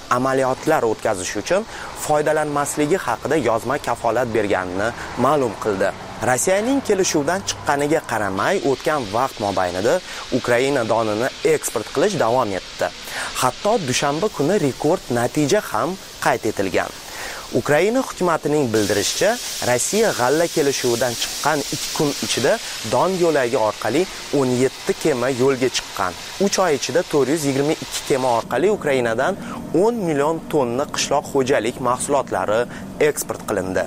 Speaker 12: amaliyotlar o'tkazish uchun foydalanmasligi haqida yozma kafolat berganini ma'lum qildi. Rossiyaning kelishuvdan chiqqaniga qaramay, o'tgan vaqt mobaynida Ukraina donini eksport qilish davom etdi. Hatto dushanba kuni rekord natija ham qayd etilgan. Ukraina hukumatining bildirishicha, Rossiya g'alla kelishuvidan chiqqan 2 kun ichida don yo'lagi orqali 17 kema yo'lga chiqqan. 3 oy ichida 422 kema orqali Ukrainadan 10 million tonna qishloq xo'jalik mahsulotlari eksport qilindi.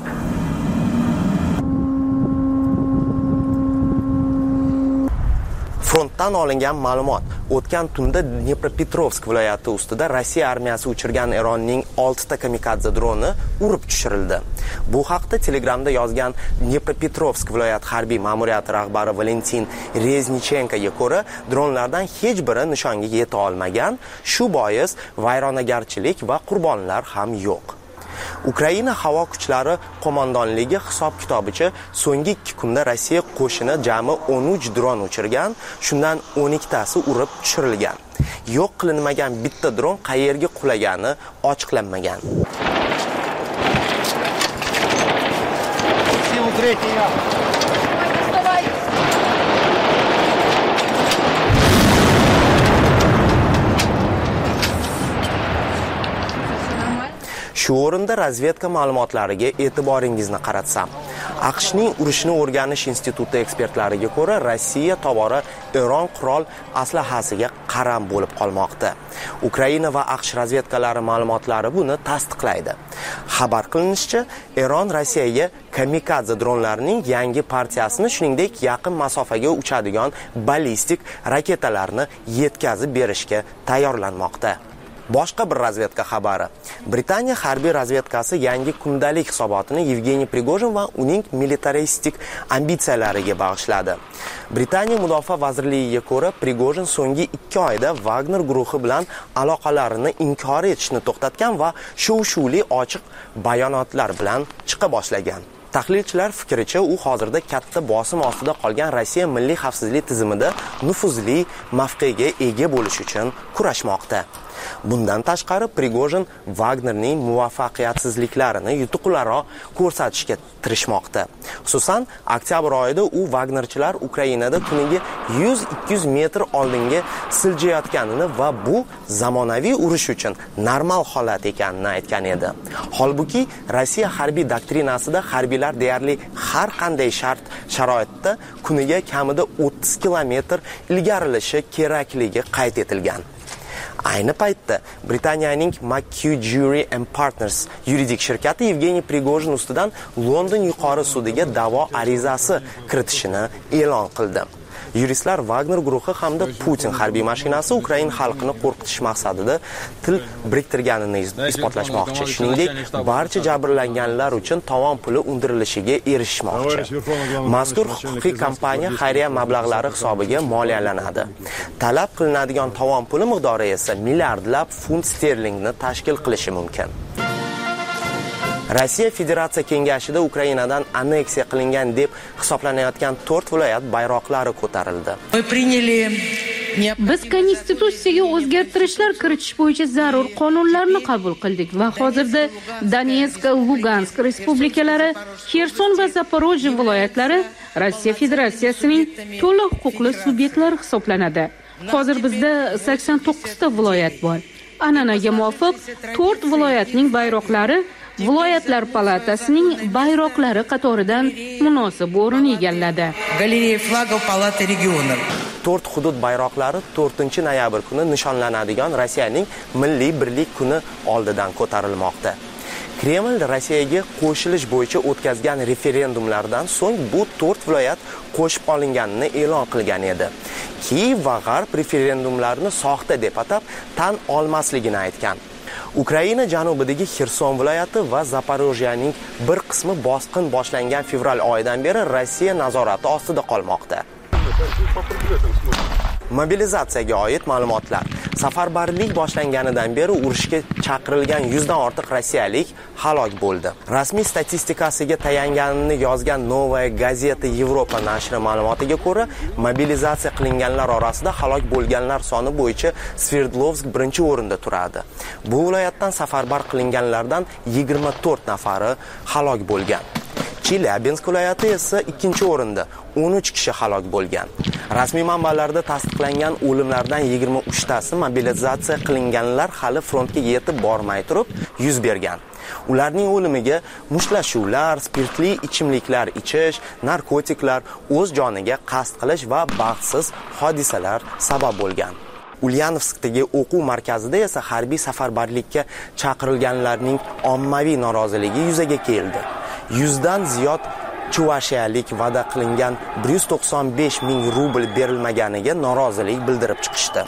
Speaker 12: Frontdan olingan ma'lumot. O'tgan tunda Dnepropetrovsk viloyati ustida Rossiya armiyasi uchirgan Eronning 6 ta kamikadze droni urib tushirildi. Bu haqda Telegramda yozgan Dnepropetrovsk viloyat harbiy ma'muriyati rahbari Valentin Reznichenkoga ko'ra, dronlardan hech biri nishonga yeta olmagan, shu bois vayronagarchilik va qurbonlar ham yo'q. Ukraina havo kuchlari qo'mondonligi hisob-kitobicha so'nggi 2 kunda Rossiya qo'shini jami 13 dron uchirgan, shundan 12 tasi urib tushirilgan. Yo'q qilinmagan bitta dron qayerga qulagani ochiqlanmagan. Shu o'rinda razvedka ma'lumotlariga e'tiboringizni qaratsam, AQShning urushni o'rganish instituti ekspertlariga ko'ra, Rossiya tobora Eron qurol aslahasiga qaram bo'lib qolmoqda. Ukraina va AQSh razvedkalari ma'lumotlari buni tasdiqlaydi. Xabar qilinishicha, Eron Rossiyaga kamikadze dronlarining yangi partiyasini, shuningdek yaqin masofaga uchadigan ballistik raketalarni yetkazib berishga tayyorlanmoqda. Boshqa bir razvedka xabari. Britaniya harbiy razvedkasi yangi kundalik hisobotini Yevgeniy Prigojin va uning militaristik ambitsiyalariga bag'ishladi. Britaniya mudofaa vazirligiga ko'ra, Prigojin so'nggi 2 oyda Wagner guruhi bilan aloqalarini inkor etishni to'xtatgan va shov-shuvli ochiq bayonotlar bilan chiqa boshlagan. Tahlilchilar fikricha, u hozirda katta bosim ostida qolgan Rossiya milliy xavfsizlik tizimida nufuzli mavqega ega bo'lish uchun kurashmoqda. Bundan tashqari, Prigojin Wagnerning muvaffaqiyatsizliklarini yutuqlararo ko'rsatishga tirishmoqda. Xususan, oktyabr oyida u Wagnerchilar Ukrainada kuniga 100-200 metr oldinga siljayotganini va bu zamonaviy urush uchun normal holat ekanini aytgan edi. Holbuki, Rossiya harbiy doktrinasida harbiylar deyarli har qanday sharoitda kuniga kamida 30 kilometr ilgarilishi kerakligi qayd etilgan. Ayni paytda Britaniyaning McCurry & Partners yuridik shirkati Yevgeniy Prigojin ustidan London yuqori sudiga da'vo arizasi kiritishini e'lon qildi. Yuristlar Wagner guruhi hamda Putin harbiy mashinasi Ukraina xalqini qo'rqitish maqsadida til biriktirganini isbotlashmoqchi. Shuningdek, barcha jabrlanganlar uchun tovon puli undirilishiga erishmoqchi. Mazkur huquqiy kompaniya xayriya mablag'lari hisobiga moliyalanadi. Talab qilinadigan tovon puli miqdori esa milliardlab funt sterlingni tashkil qilishi mumkin. Rossiya Federatsiya Kengashida Ukrainadan anneksiya qilingan deb hisoblanayotgan 4 viloyat bayroqlari ko'tarildi.
Speaker 17: Biz konstitutsiyaga o'zgartirishlar kiritish bo'yicha zarur qonunlarni qabul qildik va hozirda Donetsk, Lugansk respublikalari, Xerson va Zaporojye viloyatlari Rossiya Federatsiyasining to'liq huquqli subyektlari hisoblanadi. Hozir bizda 89 ta viloyat bor. An'anaga muvofiq 4 viloyatning bayroqlari Viloyatlar palatasining bayroqlari qatoridan munosib o'rin egalladi.
Speaker 8: Galereya flagov palata regionov.
Speaker 12: 4 hudud bayroqlari 4-noyabr kuni nishonlanadigan Rossiyaning Milliy birlik kuni oldidan ko'tarilmoqda. Kreml Rossiyaga qo'shilish bo'yicha o'tkazgan referendumlardan so'ng bu 4 viloyat qo'shib olinganini e'lon qilgan edi. Kiyev va G'arb referendumlarni soxta deb atab tan olmasligini aytgan. Ukraina janubidagi Xerson viloyati va Zaporojyening bir qismi bosqin boshlangan fevral oyidan beri Rossiya nazorati ostida qolmoqda. Mobilizatsiyaga oid ma'lumotlar. Safarbarlik boshlanganidan beri urushga chaqirilgan 100 dan ortiq rossiyalik halok bo'ldi. Rasmiy statistikasiga tayanganini yozgan Novaya Gazeta Yevropa nashri ma'lumotiga ko'ra, mobilizatsiya qilinganlar orasida halok bo'lganlar soni bo'yicha Sverdlovsk birinchi o'rinda turadi. Bu viloyatdan safarbar qilinganlardan 24 nafari halok bo'lgan. Chelyabinsk viloyati esa ikkinchi o'rinda 13 kishi halok bo'lgan. Rasmiy manbalarda tasdiqlangan o'limlardan 23 tasi mobilizatsiya qilinganlar hali frontga yetib bormay turib yuz bergan. Ularning o'limiga mushtlashuvlar, spirtli ichimliklar ichish, narkotiklar, o'z joniga qasd qilish va baxtsiz hodisalar sabab bo'lgan. Ulyanovskdagi o'quv markazida esa harbiy safarbarlikka chaqirilganlarning ommaviy noroziligi yuzaga keldi. 100 dan ziyod chuvashiyalik va'da qilingan 195 ming rubl berilmaganiga norozilik bildirib chiqishdi.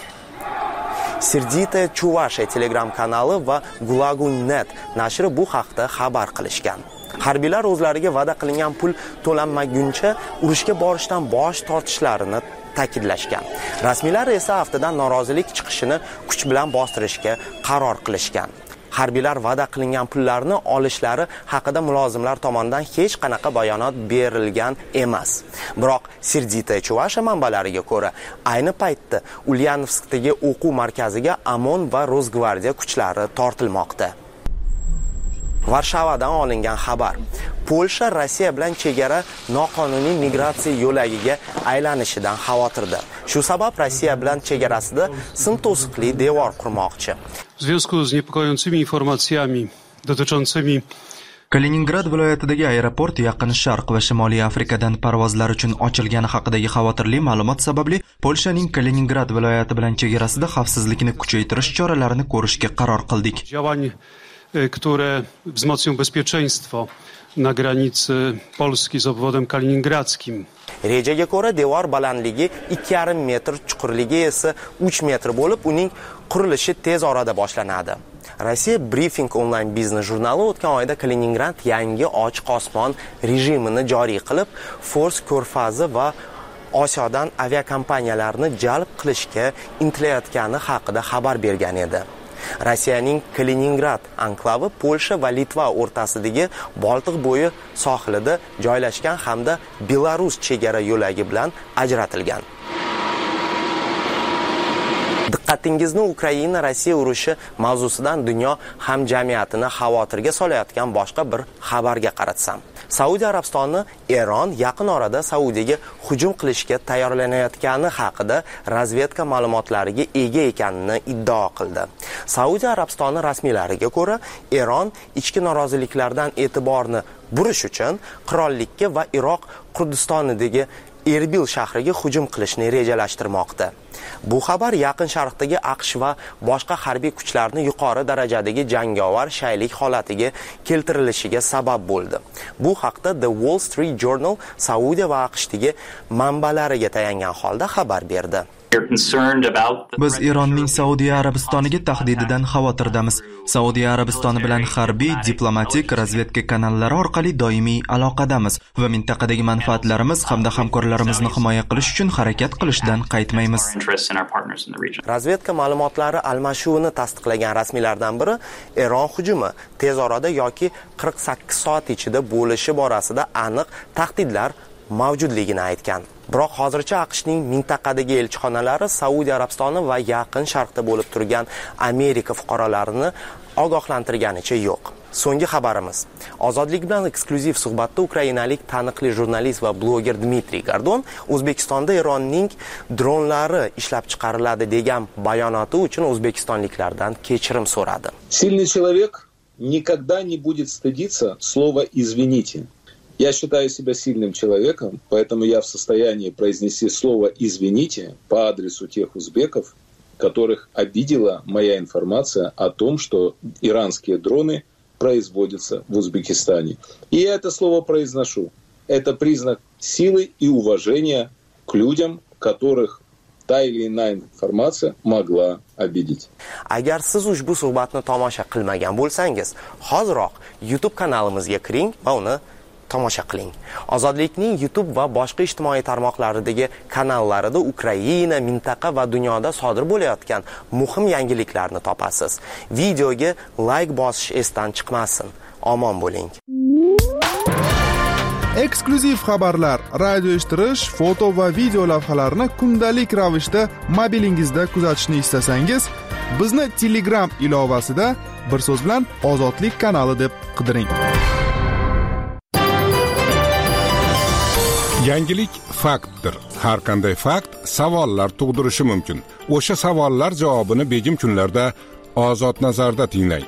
Speaker 12: Sirdita Chuvashiya Telegram kanali va Gulagu.net nashri bu haqda xabar qilishgan. Harbiylar o'zlariga va'da qilingan pul to'lanmaguncha urushga borishdan bosh tortishlarini ta'kidlashgan. Rasmiylar esa haftadan norozilik chiqishini kuch bilan bostirishga qaror qilishgan. Harbiylar va'da qilingan pullarni olishlari haqida mulozimlar tomonidan hech qanaqa bayonot berilgan emas. Biroq Sirdita Chuvashiya manbalariga ko'ra, ayni paytda Ulyanovskdagi o'quv markaziga OMON va Rosgvardiya kuchlari tortilmoqda. Varshavadan olingan xabar. Polsha Rossiya bilan chegara noqonuniy migratsiya yo'lagiga aylanishidan xavotirda. Shu sabab Rossiya bilan chegarasida sim to'siqli devor qurmoqchi.
Speaker 19: W związku z niepokojącymi informacjami dotyczącymi
Speaker 1: Kaliningrad viloyatidagi aeroport Yaqin Sharq va Shimoliy Afrikadan parvozlar uchun ochilgani haqidagi xavotirli ma'lumot sababli Polshaning Kaliningrad viloyati bilan chegarasida xavfsizlikni kuchaytirish choralarini ko'rishga qaror qildik.
Speaker 19: Działań, które wzmocnią bezpieczeństwo na granicy Polski z obwodem kaliningradzkim.
Speaker 12: Rejaga ko'ra devor balandligi 2,5 metr, chuqurligi esa 3 metr bo'lib, uning qurilishi tez orada boshlanadi. Rossiya Briefing Online biznes jurnali o'tgan oyda Kaliningrad yangi ochiq osmon rejimini joriy qilib, Fors ko'rfazi va Osiyodan aviakompaniyalarni jalb qilishga intilayotgani haqida xabar bergan edi. Rossiyaning Kaliningrad anklavi Polsha va Litva o'rtasidagi Boltiq bo'yi sohilida joylashgan hamda Belarus chegara yo'lagi bilan ajratilgan. Diqqatingizni Ukraina-Rossiya urushi mavzusidan dunyo hamjamiyatini xavotirga solayotgan boshqa bir xabarga qaratsam. Saudiya Arabistoni Eron yaqin orada Saudiyaga hujum qilishga tayyorlanayotgani haqida razvedka ma'lumotlariga ega ekanini iddao qildi. Saudiya Arabistoni rasmiylariga ko'ra, Eron ichki noroziliklardan e'tiborni burish uchun qirollikka va Iroq Kurdistonidagi Erbil shahriga hujum qilishni rejalashtirmoqda. Bu xabar Yaqin Sharqdagi AQSh va boshqa harbiy kuchlarni yuqori darajadagi jangovar shaylik holatiga keltirilishiga sabab bo'ldi. Bu haqda The Wall Street Journal Saudiya va AQShdagi manbalariga tayangan holda xabar berdi.
Speaker 1: Biz Eronning Saudiya Arabistoniga tahdididan xavotirdamiz. Saudiya Arabistoni bilan harbiy, diplomatik, razvedka kanallari orqali doimiy aloqadamiz va mintaqadagi manfaatlarimiz hamda hamkorlarimizni himoya qilish uchun harakat qilishdan qaytmaymiz.
Speaker 12: Razvedka ma'lumotlari almashuvini tasdiqlagan rasmiylardan biri Eron hujumi tez orada yoki 48 soat ichida bo'lishi borasida aniq tahdidlar mavjudligini aytgan. Biroq hozircha AQShning mintaqadagi elchixonalari Saudiya Arabistoni va Yaqin Sharqda bo'lib turgan Amerika fuqarolarini ogohlantirganicha yo'q. So'nggi xabarimiz. Ozodlik bilan eksklyuziv suhbatda ukrainalik taniqli jurnalist va bloger Dmitriy Gordon O'zbekistonda Eronning dronlari ishlab chiqariladi degan bayonoti uchun o'zbekistonliklardan kechirim so'radi.
Speaker 20: Сильный человек никогда не будет стыдиться слова «извините». Я считаю себя сильным человеком, поэтому я в состоянии произнести слово «извините» по адресу тех узбеков, которых обидела моя информация о том, что иранские дроны производятся в Узбекистане. И я это слово произношу. Это признак силы и уважения к людям, которых та или иная информация могла обидеть.
Speaker 12: Agar siz ushbu suhbatni tomosha qilmagan bo'lsangiz, hoziroq YouTube kanalimizga kiring va uni tomosha qiling. Ozodlikning YouTube va boshqa ijtimoiy tarmoqlaridagi kanallarida Ukraina, mintaqa va dunyoda sodir bo'layotgan muhim yangiliklarni topasiz. Videoga like bosish esdan chiqmasin. Omon bo'ling.
Speaker 3: Eksklyuziv xabarlar, radio eshittirish, foto va video lavhalarni kundalik ravishda mobilingizda kuzatishni istasangiz, bizni Telegram ilovasida bir so'z bilan Ozodlik kanali deb qidiring.
Speaker 16: Yangilik faktdir. Har qanday fakt savollar tug'dirishi mumkin. O'sha savollar javobini begim kunlarda Ozod nazarda tinglang.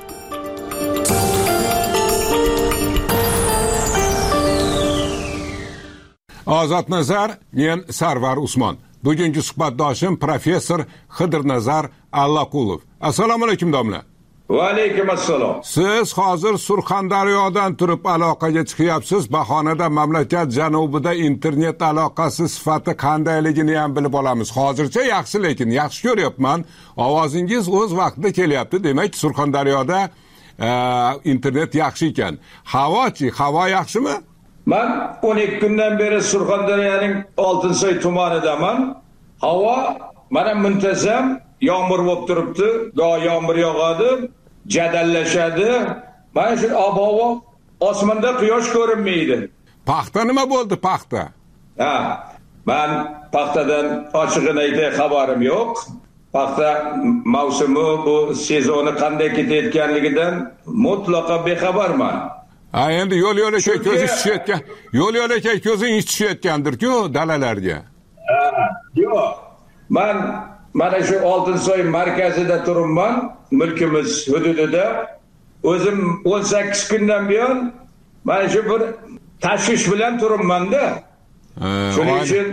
Speaker 16: Ozod nazar, men Sarvar Usmon. Bugungi suhbatdoshim professor Xidirnazar Allaqulov. Assalomu alaykum domla.
Speaker 21: Va alaykum assalom.
Speaker 16: Siz hozir Surxondaryodan turib aloqaga chiqyapsiz. Bahonada mamlakat janubida internet aloqasi sifati qandayligini ham bilib olamiz. Hozircha yaxshi, lekin yaxshi ko'ryapman. Ovozingiz o'z vaqtida kelyapti. Demak, Surxondaryoda internet yaxshi ekan. Havochi, havo yaxshimi?
Speaker 21: Men 12 kundan beri Surxondaryoning Oltinsoy tumanidaman. Havo mana muntazam yomg'ir bo'lib turibdi. Go'yo yomg'ir yog'adi, jadallashadi. Mana shu ob-havo, osmonda quyosh ko'rinmaydi.
Speaker 16: Paxta nima bo'ldi, paxta?
Speaker 21: Men paxtadan ochiqini aytay xabarim yo'q. Paxta mavsumi, bu sezoni qanday ketayotganligidan mutlaqo bexabarman.
Speaker 16: Endi yo'l-yo'lakay ko'zingiz tushayotgan, yo'l-yo'lakay ko'zingiz tushayotgandir-ku dalalarga.
Speaker 21: Yo'q. Men mana shu Oltinsoy markazida turibman, mulkimiz hududida. O'zim 18 kundan buyon mana shu bir tashvish bilan turibman-da. Shuning uchun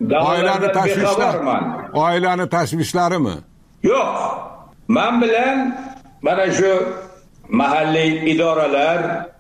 Speaker 16: oilani tashvishlarimi?
Speaker 21: Yo'q. Men bilan mana shu mahalliy idoralar,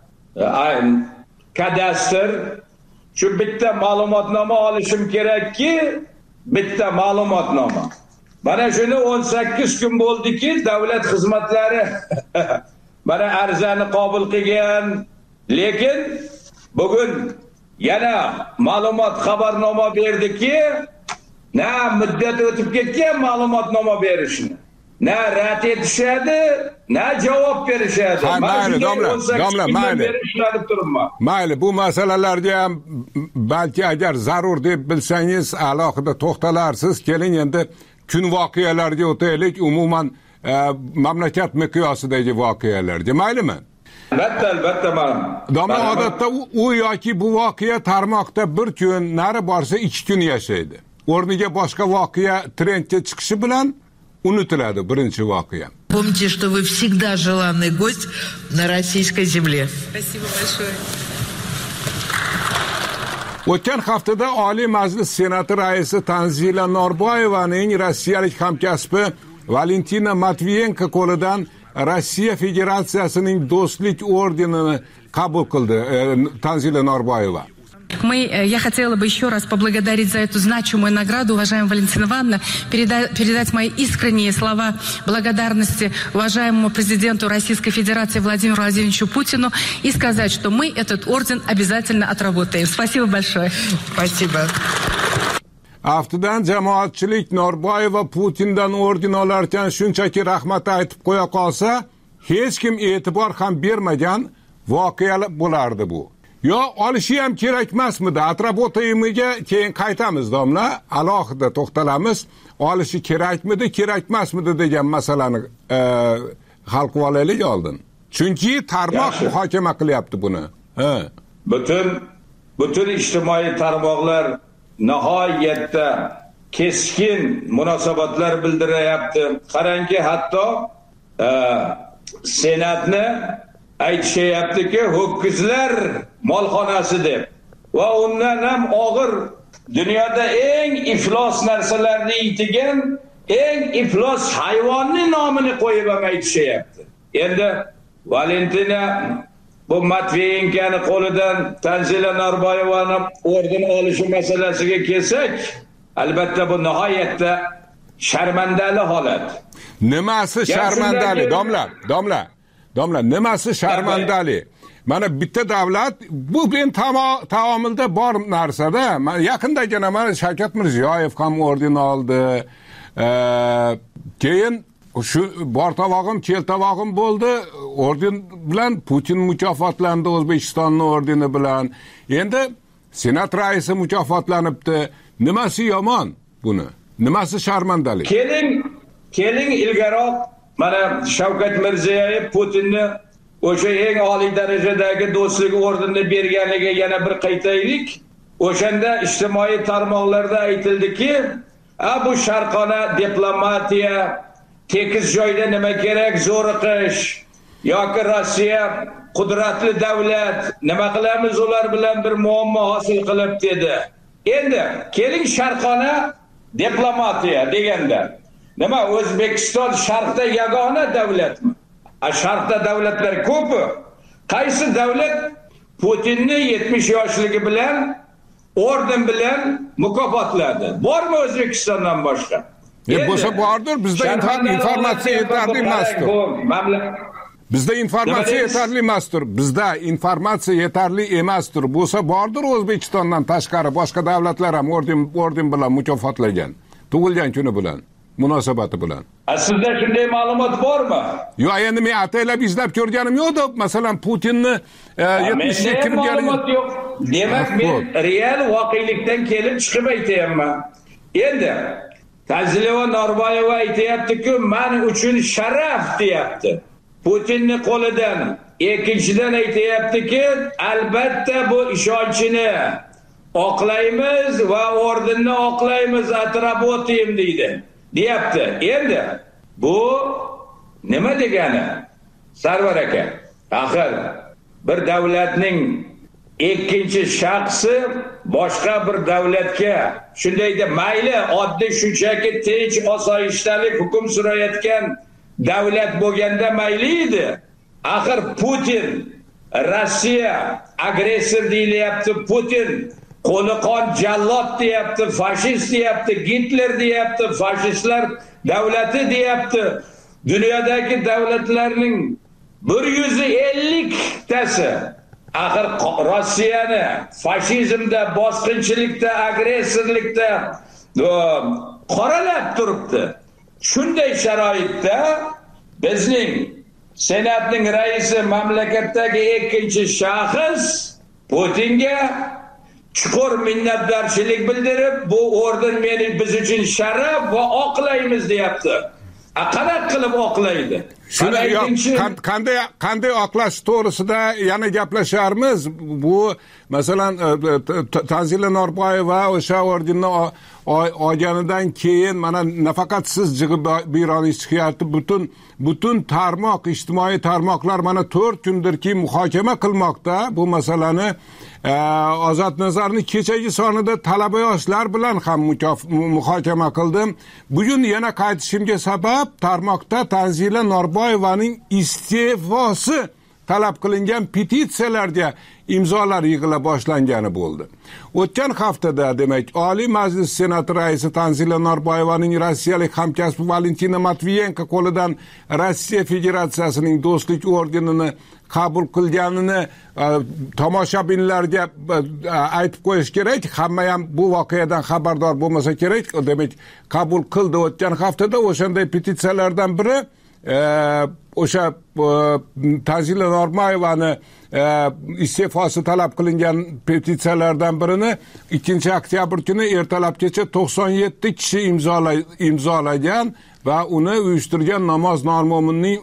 Speaker 21: kadastr, shu bitta ma'lumotnoma olishim kerakki, bitta ma'lumotnoma. Mana shuni 18 kun bo'ldiki, davlat xizmatlari mana arizani qabul qilgan, lekin bugun yana ma'lumot xabarnoma berdiki, na muddat o'tib ketgan ma'lumotnoma berishni. Na rad etishadi, na javob berishadi.
Speaker 16: Mayli, domla, mayli, bu masalalarga ham balki agar zarur deb bilsangiz alohida to'xtalarsiz. Keling endi kun voqealarga o'taylik, umuman mamlakat miqyosidagi voqealarga. Maylimi?
Speaker 21: Albatta, mana.
Speaker 16: Domla, odatda u yoki bu voqea tarmoqda bir kun, nari borsa 2 kun yashaydi. O'rniga boshqa voqea trendga chiqishi bilan unutiladi birinchi voqea.
Speaker 8: Помните, что вы всегда желанный гость на российской земле.
Speaker 7: Спасибо большое.
Speaker 16: O'tgan haftada Oliy Majlis Senati raisi Tanzila Norboyevaning rossiyalik hamkasbi Valentina Matviyenko qo'lidan Rossiya Federatsiyasining do'stlik ordenini qabul qildi Tanzila Norboyeva.
Speaker 7: Я хотела бы еще раз поблагодарить за эту значимую награду, уважаемая Валентина Ивановна, передать мои искренние слова благодарности уважаемому президенту Российской Федерации Владимиру Владимировичу Путину и сказать, что мы этот орден обязательно отработаем. Спасибо большое.
Speaker 8: Спасибо.
Speaker 16: Aftidan jamoatchilik Norboyeva Putindan orden olarkan shunchaki rahmat aytib qo'ya qolsa, hech kim e'tibor ham bermagan voqealar bo'lardi bu. Yo, olishi ham kerak emasmidi? Atrabotayimiga keyin qaytamiz domla, alohida to'xtalamiz. Olishi kerakmidi, kerak emasmidi degan masalani hal qilib olaylik oldin. Chunki tarmoq muhokama qilyapti buni.
Speaker 21: Butun ijtimoiy tarmoqlar nihoyatda keskin munosabatlar bildiryapti. Qarangki, hatto senatni aytishyaptiki, ho'kizlar molxonasi deb. Va undan ham og'ir dunyoda eng iflos narsalarni yeydigan, eng iflos hayvonning nomini qo'yib ham aytishyapti. Endi Valentina bu Matviyenkani qo'lidan Tanzila Norboyevani orden olishi masalasiga kelsak, albatta bu nihoyatda sharmandali holat.
Speaker 16: Nimasi sharmandali, domla? Domla, nimasi sharmandali? mana bitta davlat bu men taomilda bor narsada. Yaqindagina mana Shavkat Mirziyoyev ham orden oldi. Keyin shu bor tovog'im, kel tovog'im bo'ldi. Orden bilan Putin mukofotlandi, O'zbekistonning ordeni bilan. Endi Senat raisi mukofotlanibdi. Nimasi yomon buni? Nimasi sharmandalik?
Speaker 21: Keling ilgaroq mana Shavkat Mirziyoyev Putinni o'sha eng oliy darajadagi do'stlik ordenini berganiga yana bir qaytaylik. O'shanda ijtimoiy tarmoqlarda aytildiki, bu sharqona diplomatiya, tekis joyda nima kerak zo'riqish yoki Rossiya qudratli davlat, nima qilamiz ular bilan bir muammo hosil qilib dedi. Endi keling sharqona diplomatiya deganda nima O'zbekiston sharqda yagona davlatmi? Sharqda davlatlar ko'pi. Qaysi davlat Putinni 70 yoshligi bilan orden bilan mukofotladi? Bormi O'zbekistondan boshqa?
Speaker 16: Bo'lsa bordir, bizda informatsiya yetarli emasdir. Bizda informatsiya yetarli emasdir. Bizda informatsiya yetarli emasdir. Bo'lsa bordir, O'zbekistondan tashqari boshqa davlatlar ham orden bilan mukofotlagan. Tug'ilgan kuni bilan, munosabati bilan.
Speaker 21: Sizda shunday ma'lumot bormi?
Speaker 16: Yo'q, endi men ataylab izlab ko'rganim yo'q-da, masalan Putinni 70 ga kirgani
Speaker 21: yo'q. Demak, men real voqelikdan kelib chiqib aytayapman. Endi Tanzila Norboyeva aytayapti-ku, men uchun sharaf deyapti. Putinni qo'lidan. Ikkinchidan aytayapti-ki, albatta bu ishonchini oqlaymiz va ordenni oqlaymiz, atrabotiyim deyapti. Endi bu nima degani? Sarvar aka, axir bir davlatning ikkinchi shaxsi boshqa bir davlatga shunday deb mayli oddiy shunchaki tinch osoyishtalik hukm surayotgan davlat bo'lganda mayli edi. Axir Putin Rossiya agressor deyilyapti, Putin qo'li qon jallod deyapti, fashist deyapti, Hitler deyapti, fashistlar davlati deyapti. Dunyodagi davlatlarning 150 tasi axir Rossiyani fashizmda, bosqinchilikda, agressorlikda qoralab turibdi. Shunday sharoitda bizning Senatning raisi, mamlakatdagi ikkinchi shaxs Putinga chuqur minnatdorchilik bildirib, bu orden biz uchun sharaf va oqlaymiz deyapti. Qanaqa qilib oqlaydi?
Speaker 16: Qanday oqlash to'g'risida yana gaplasharmiz. Bu masalan Tanzila Norboyeva o'sha ordenni olganidan keyin mana nafaqat siz jig'ib buyroningiz chiqyapti, butun tarmoq, ijtimoiy tarmoqlar mana 4 kundirki muhokama qilmoqda bu masalani. Ozod Nazarning kechagi sonida talaba yoshlar bilan ham muhokama qildim. Bugun yana qaytishimga sabab tarmoqda Tanzila Norboyevaning iste'fosi talab qilingan petitsiyalarga imzolar yig'ila boshlangani bo'ldi. O'tgan haftada demak Oliy Majlis Senati raisi Tanzila Norboyevaning rossiyalik hamkasbi Valentina Matviyenko qo'lidan Rossiya Federatsiyasining do'stlik ordenini qabul qilganini tomoshabinlarga aytib qo'yish kerak. Hamma ham bu voqeadan xabardor bo'lmasa kerak. Demak, qabul qildi o'tgan haftada. O'shanday petitsiyalardan biri o'sha Tanzila Norboyevani iste'fosi talab qilingan petitsiyalardan birini 2 oktyabr kuni ertalabgacha 97 kishi imzolagan va uni uyushtirgan Namoz Normo'minning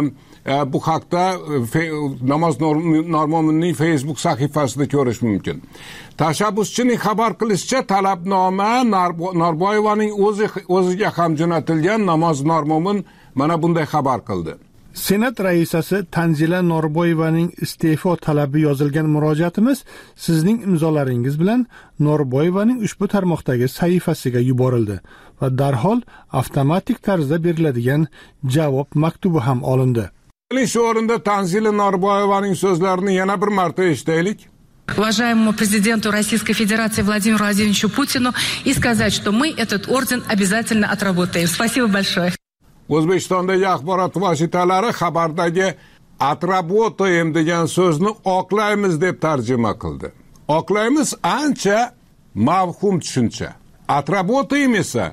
Speaker 16: bu haqda Namoz Normo'minning Facebook sahifasida ko'rish mumkin. Tashabbuschining xabar qilishicha, talabnoma Norboyevaning o'ziga ham jo'natilgan. Namoz Normo'min mana bunday xabar qildi.
Speaker 13: Senat raisasi Tanzila Norboyevaning iste'fo talabi yozilgan murojaatimiz sizning imzolaringiz bilan Norboyevaning ushbu tarmoqdagi sahifasiga yuborildi va darhol avtomatik tarzda beriladigan javob maktubi ham olindi.
Speaker 16: Shu o'rinda Tanzila Norboyevaning so'zlarini yana bir marta eshitaylik.
Speaker 7: Уважаемому президенту Российской Федерации Владимиру Владимировичу Путину и сказать, что мы этот орден обязательно отработаем. Спасибо большое.
Speaker 16: O'zbekistondagi axborot vositalari xabardagi Atrabotoyim degan so'zni oqlaymiz deb tarjima qildi. Oqlaymiz ancha mavhum tushuncha. Atrabotoyim esa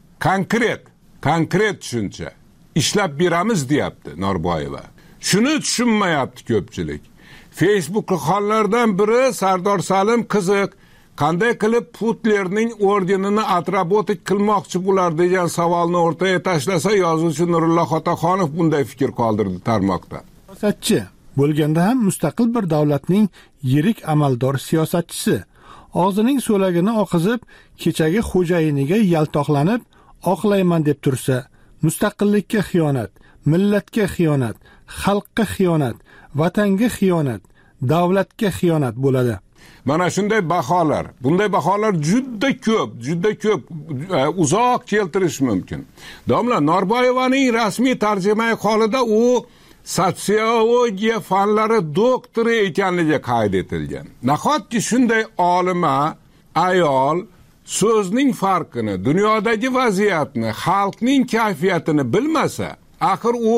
Speaker 16: konkret tushuncha. Ishlab beramiz deyapti Norboyeva. Shuni tushunmayapti ko'pchilik. Facebook xonlardan biri Sardor Salim qiziq, qanday qilib Putlerning ordenini atrabotik qilmoqchi bo'lar degan savolni o'rtaga tashlasa, yozuvchi Nurullo Xotaxonov bunday fikr qoldirdi tarmoqda.
Speaker 13: Siyosatchi bo'lganda ham mustaqil bir davlatning yirik amaldor siyosatchisi og'zining so'lagini oqizib, kechagi xo'jayiniga yaltoqlanib, oqlayman deb tursa, mustaqillikka xiyonat, millatga xiyonat, xalqqa xiyonat, vatanga xiyonat, davlatga xiyonat bo'ladi.
Speaker 16: Mana shunday baholar juda ko'p uzoq keltirish mumkin. Domla Norboyevaning rasmiy tarjimai holida u sotsiologiya fanlari doktori ekanligi qayd etilgan. Nahotki shunday olima ayol so'zning farqini, dunyodagi vaziyatni, xalqning kayfiyatini bilmasa, axir u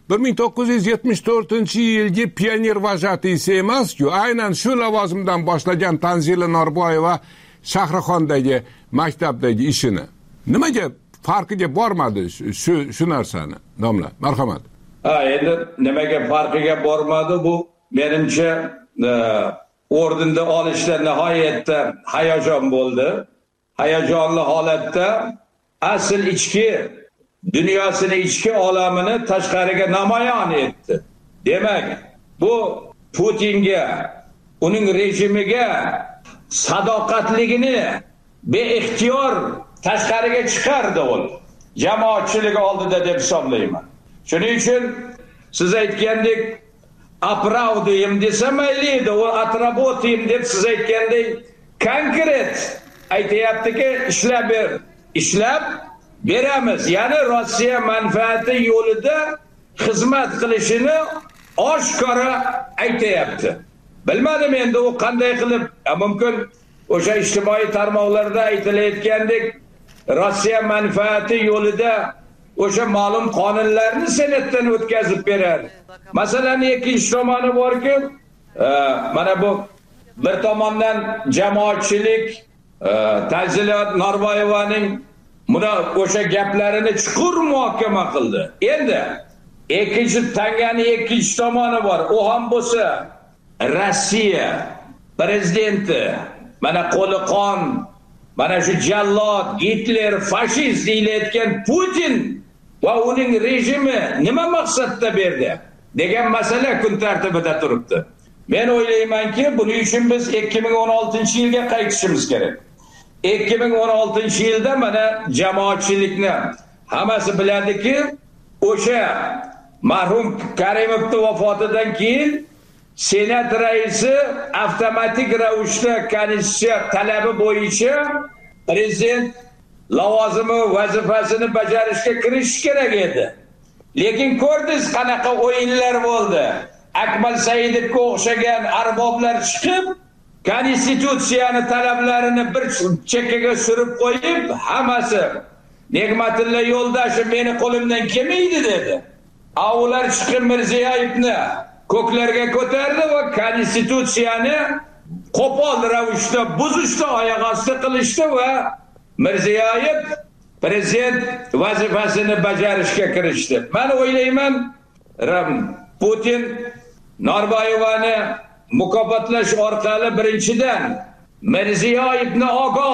Speaker 16: 1974-yilgi pioner vajatisi emas-ku, aynan shu lavozimdan boshlagan Tanzila Norboyeva Shahrixondagi maktabdagi ishini. Nimaga farqiga bormadi shu narsani? Domla, marhamat.
Speaker 21: Endi nimaga farqiga bormadi, bu menimcha ordenni olishda nihoyatda hayajon bo'ldi. Hayajonli holatda asl ichki dunyosini, ichki olamini tashqariga namoyon etdi. Demak, bu Putinga, uning rejimiga sadoqatligini beixtiyor tashqariga chiqardi u. Jamoatchilik oldida deb hisoblayman. Shuning uchun siz aytgandek apravduyim desa mayli edi, u atrabotiyim deb siz aytgandek konkret aytayaptiki, ishlab beramiz. Ya'ni Rossiya manfaati yo'lida xizmat qilishini oshkora aytayapti. Bilmadim endi u qanday qilib, mumkin o'sha ijtimoiy tarmoqlarda aytilayotgandek Rossiya manfaati yo'lida o'sha ma'lum qonunlarni senatdan o'tkazib berar. Masalan, ikkinchi tomoni borki, mana bu bir tomondan jamoatchilik Tanzila Norboyevaning buni o'sha gaplarini chuqur muhokama qildi. Endi tanganing ikkinchi tomoni bor. U ham bo'lsa Rossiya prezidenti mana qo'li qon, mana shu jallod, Hitler, fashist deyilayotgan Putin va uning rejimi nima maqsadda berdi degan masala kun tartibida turibdi. Men o'ylaymanki, buning uchun biz 2016-yilga qaytishimiz kerak. 2016-yilda mana jamoatchilikni hammasi biladiki, o'sha marhum Karimovning vafotidan keyin Senat raisi avtomatik ravishda konstitutsiya talabi bo'yicha prezident lavozimi vazifasini bajarishga kirishish kerak edi. Lekin ko'rdingiz qanaqa o'yinlar bo'ldi. Akmal Saidovga o'xshagan arboblar chiqib, konstitutsiyani talablarini bir chekkaga surib qo'yib, hammasi Ne'matilla Yo'ldashov meni qo'limdan kelmaydi dedi. Ular chiqib Mirziyoyevni ko'klarga ko'tardi va konstitutsiyani qo'pol ravishda buzishda, oyoq osti qilishdi va Mirziyoyev prezident vazifasini bajarishga kirishdi. Men o'ylayman, Putin Norboyevani mukofotlash orqali birinchidan Mirziyoyevni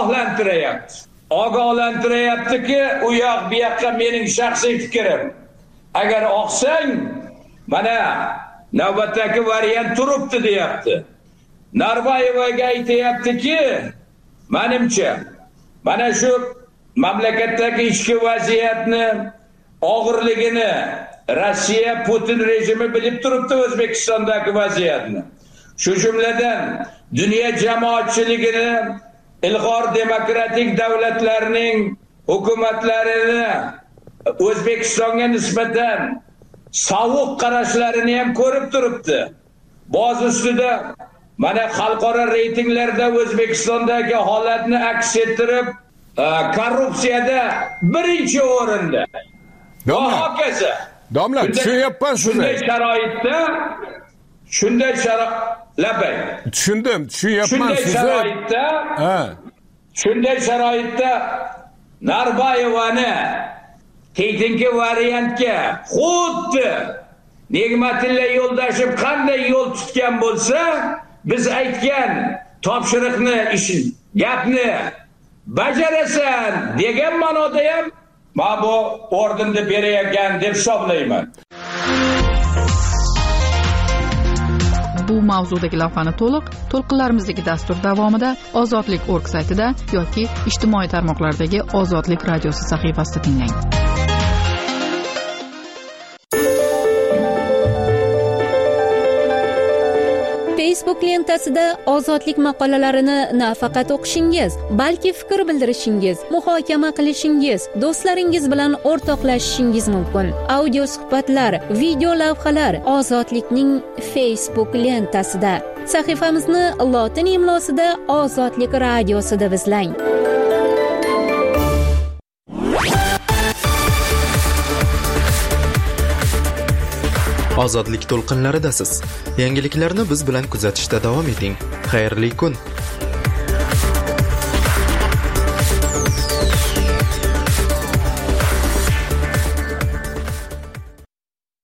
Speaker 21: ogohlantirayaptiki, u yoq bu yoqqa mening shaxsiy fikrim. Agar oqsang, mana navbatdagi variant turibdi deyapti. Norboyevaga aytayaptiki, menimcha mana shu mamlakatdagi ichki vaziyatni og'irligini Rossiya Putin rejimi bilib turibdi, O'zbekistondagi vaziyatni. Shu jumladan dunyo jamoatchiligini, ilg'or demokratik davlatlarning hukumatlarini O'zbekistonga nisbatan sovuq qarashlarini ham ko'rib turibdi. Boz ustida mana xalqaro reytinglarda O'zbekistondagi holatni aks ettirib, korrupsiyada birinchi o'rinda. Va hokazo.
Speaker 16: Domla, tushunyapman sizni.
Speaker 21: Shunday sharoitda labay.
Speaker 16: Tushunyapman sizni.
Speaker 21: Shunday sharoitda Narbayevani keyingi variantga xuddi Nigmatilla Yo'ldashev qanday yo'l tutgan bo'lsa, biz aytgan topshiriqni gapni bajarasan degan ma'noda ham mana bu ordenni berayotgan deb hisoblayman.
Speaker 2: Bu mavzudagi lavhani to'lqinlarimizdagi dastur davomida Ozodlik.org saytida yoki ijtimoiy tarmoqlardagi Ozodlik radiosi sahifasida tinglang.
Speaker 5: Facebook lentasida ozodlik maqolalarini nafaqat o'qishingiz, balki fikr bildirishingiz, muhokama qilishingiz, do'stlaringiz bilan o'rtoqlashishingiz mumkin. Audio suhbatlar, video lavhalar Ozodlikning Facebook lentasida. Sahifamizni lotin imlosida Ozodlik radiosida izlang.
Speaker 1: Ozodlik to'lqinlaridasiz. Yangiliklarni biz bilan kuzatishda davom eting. Xayrli kun.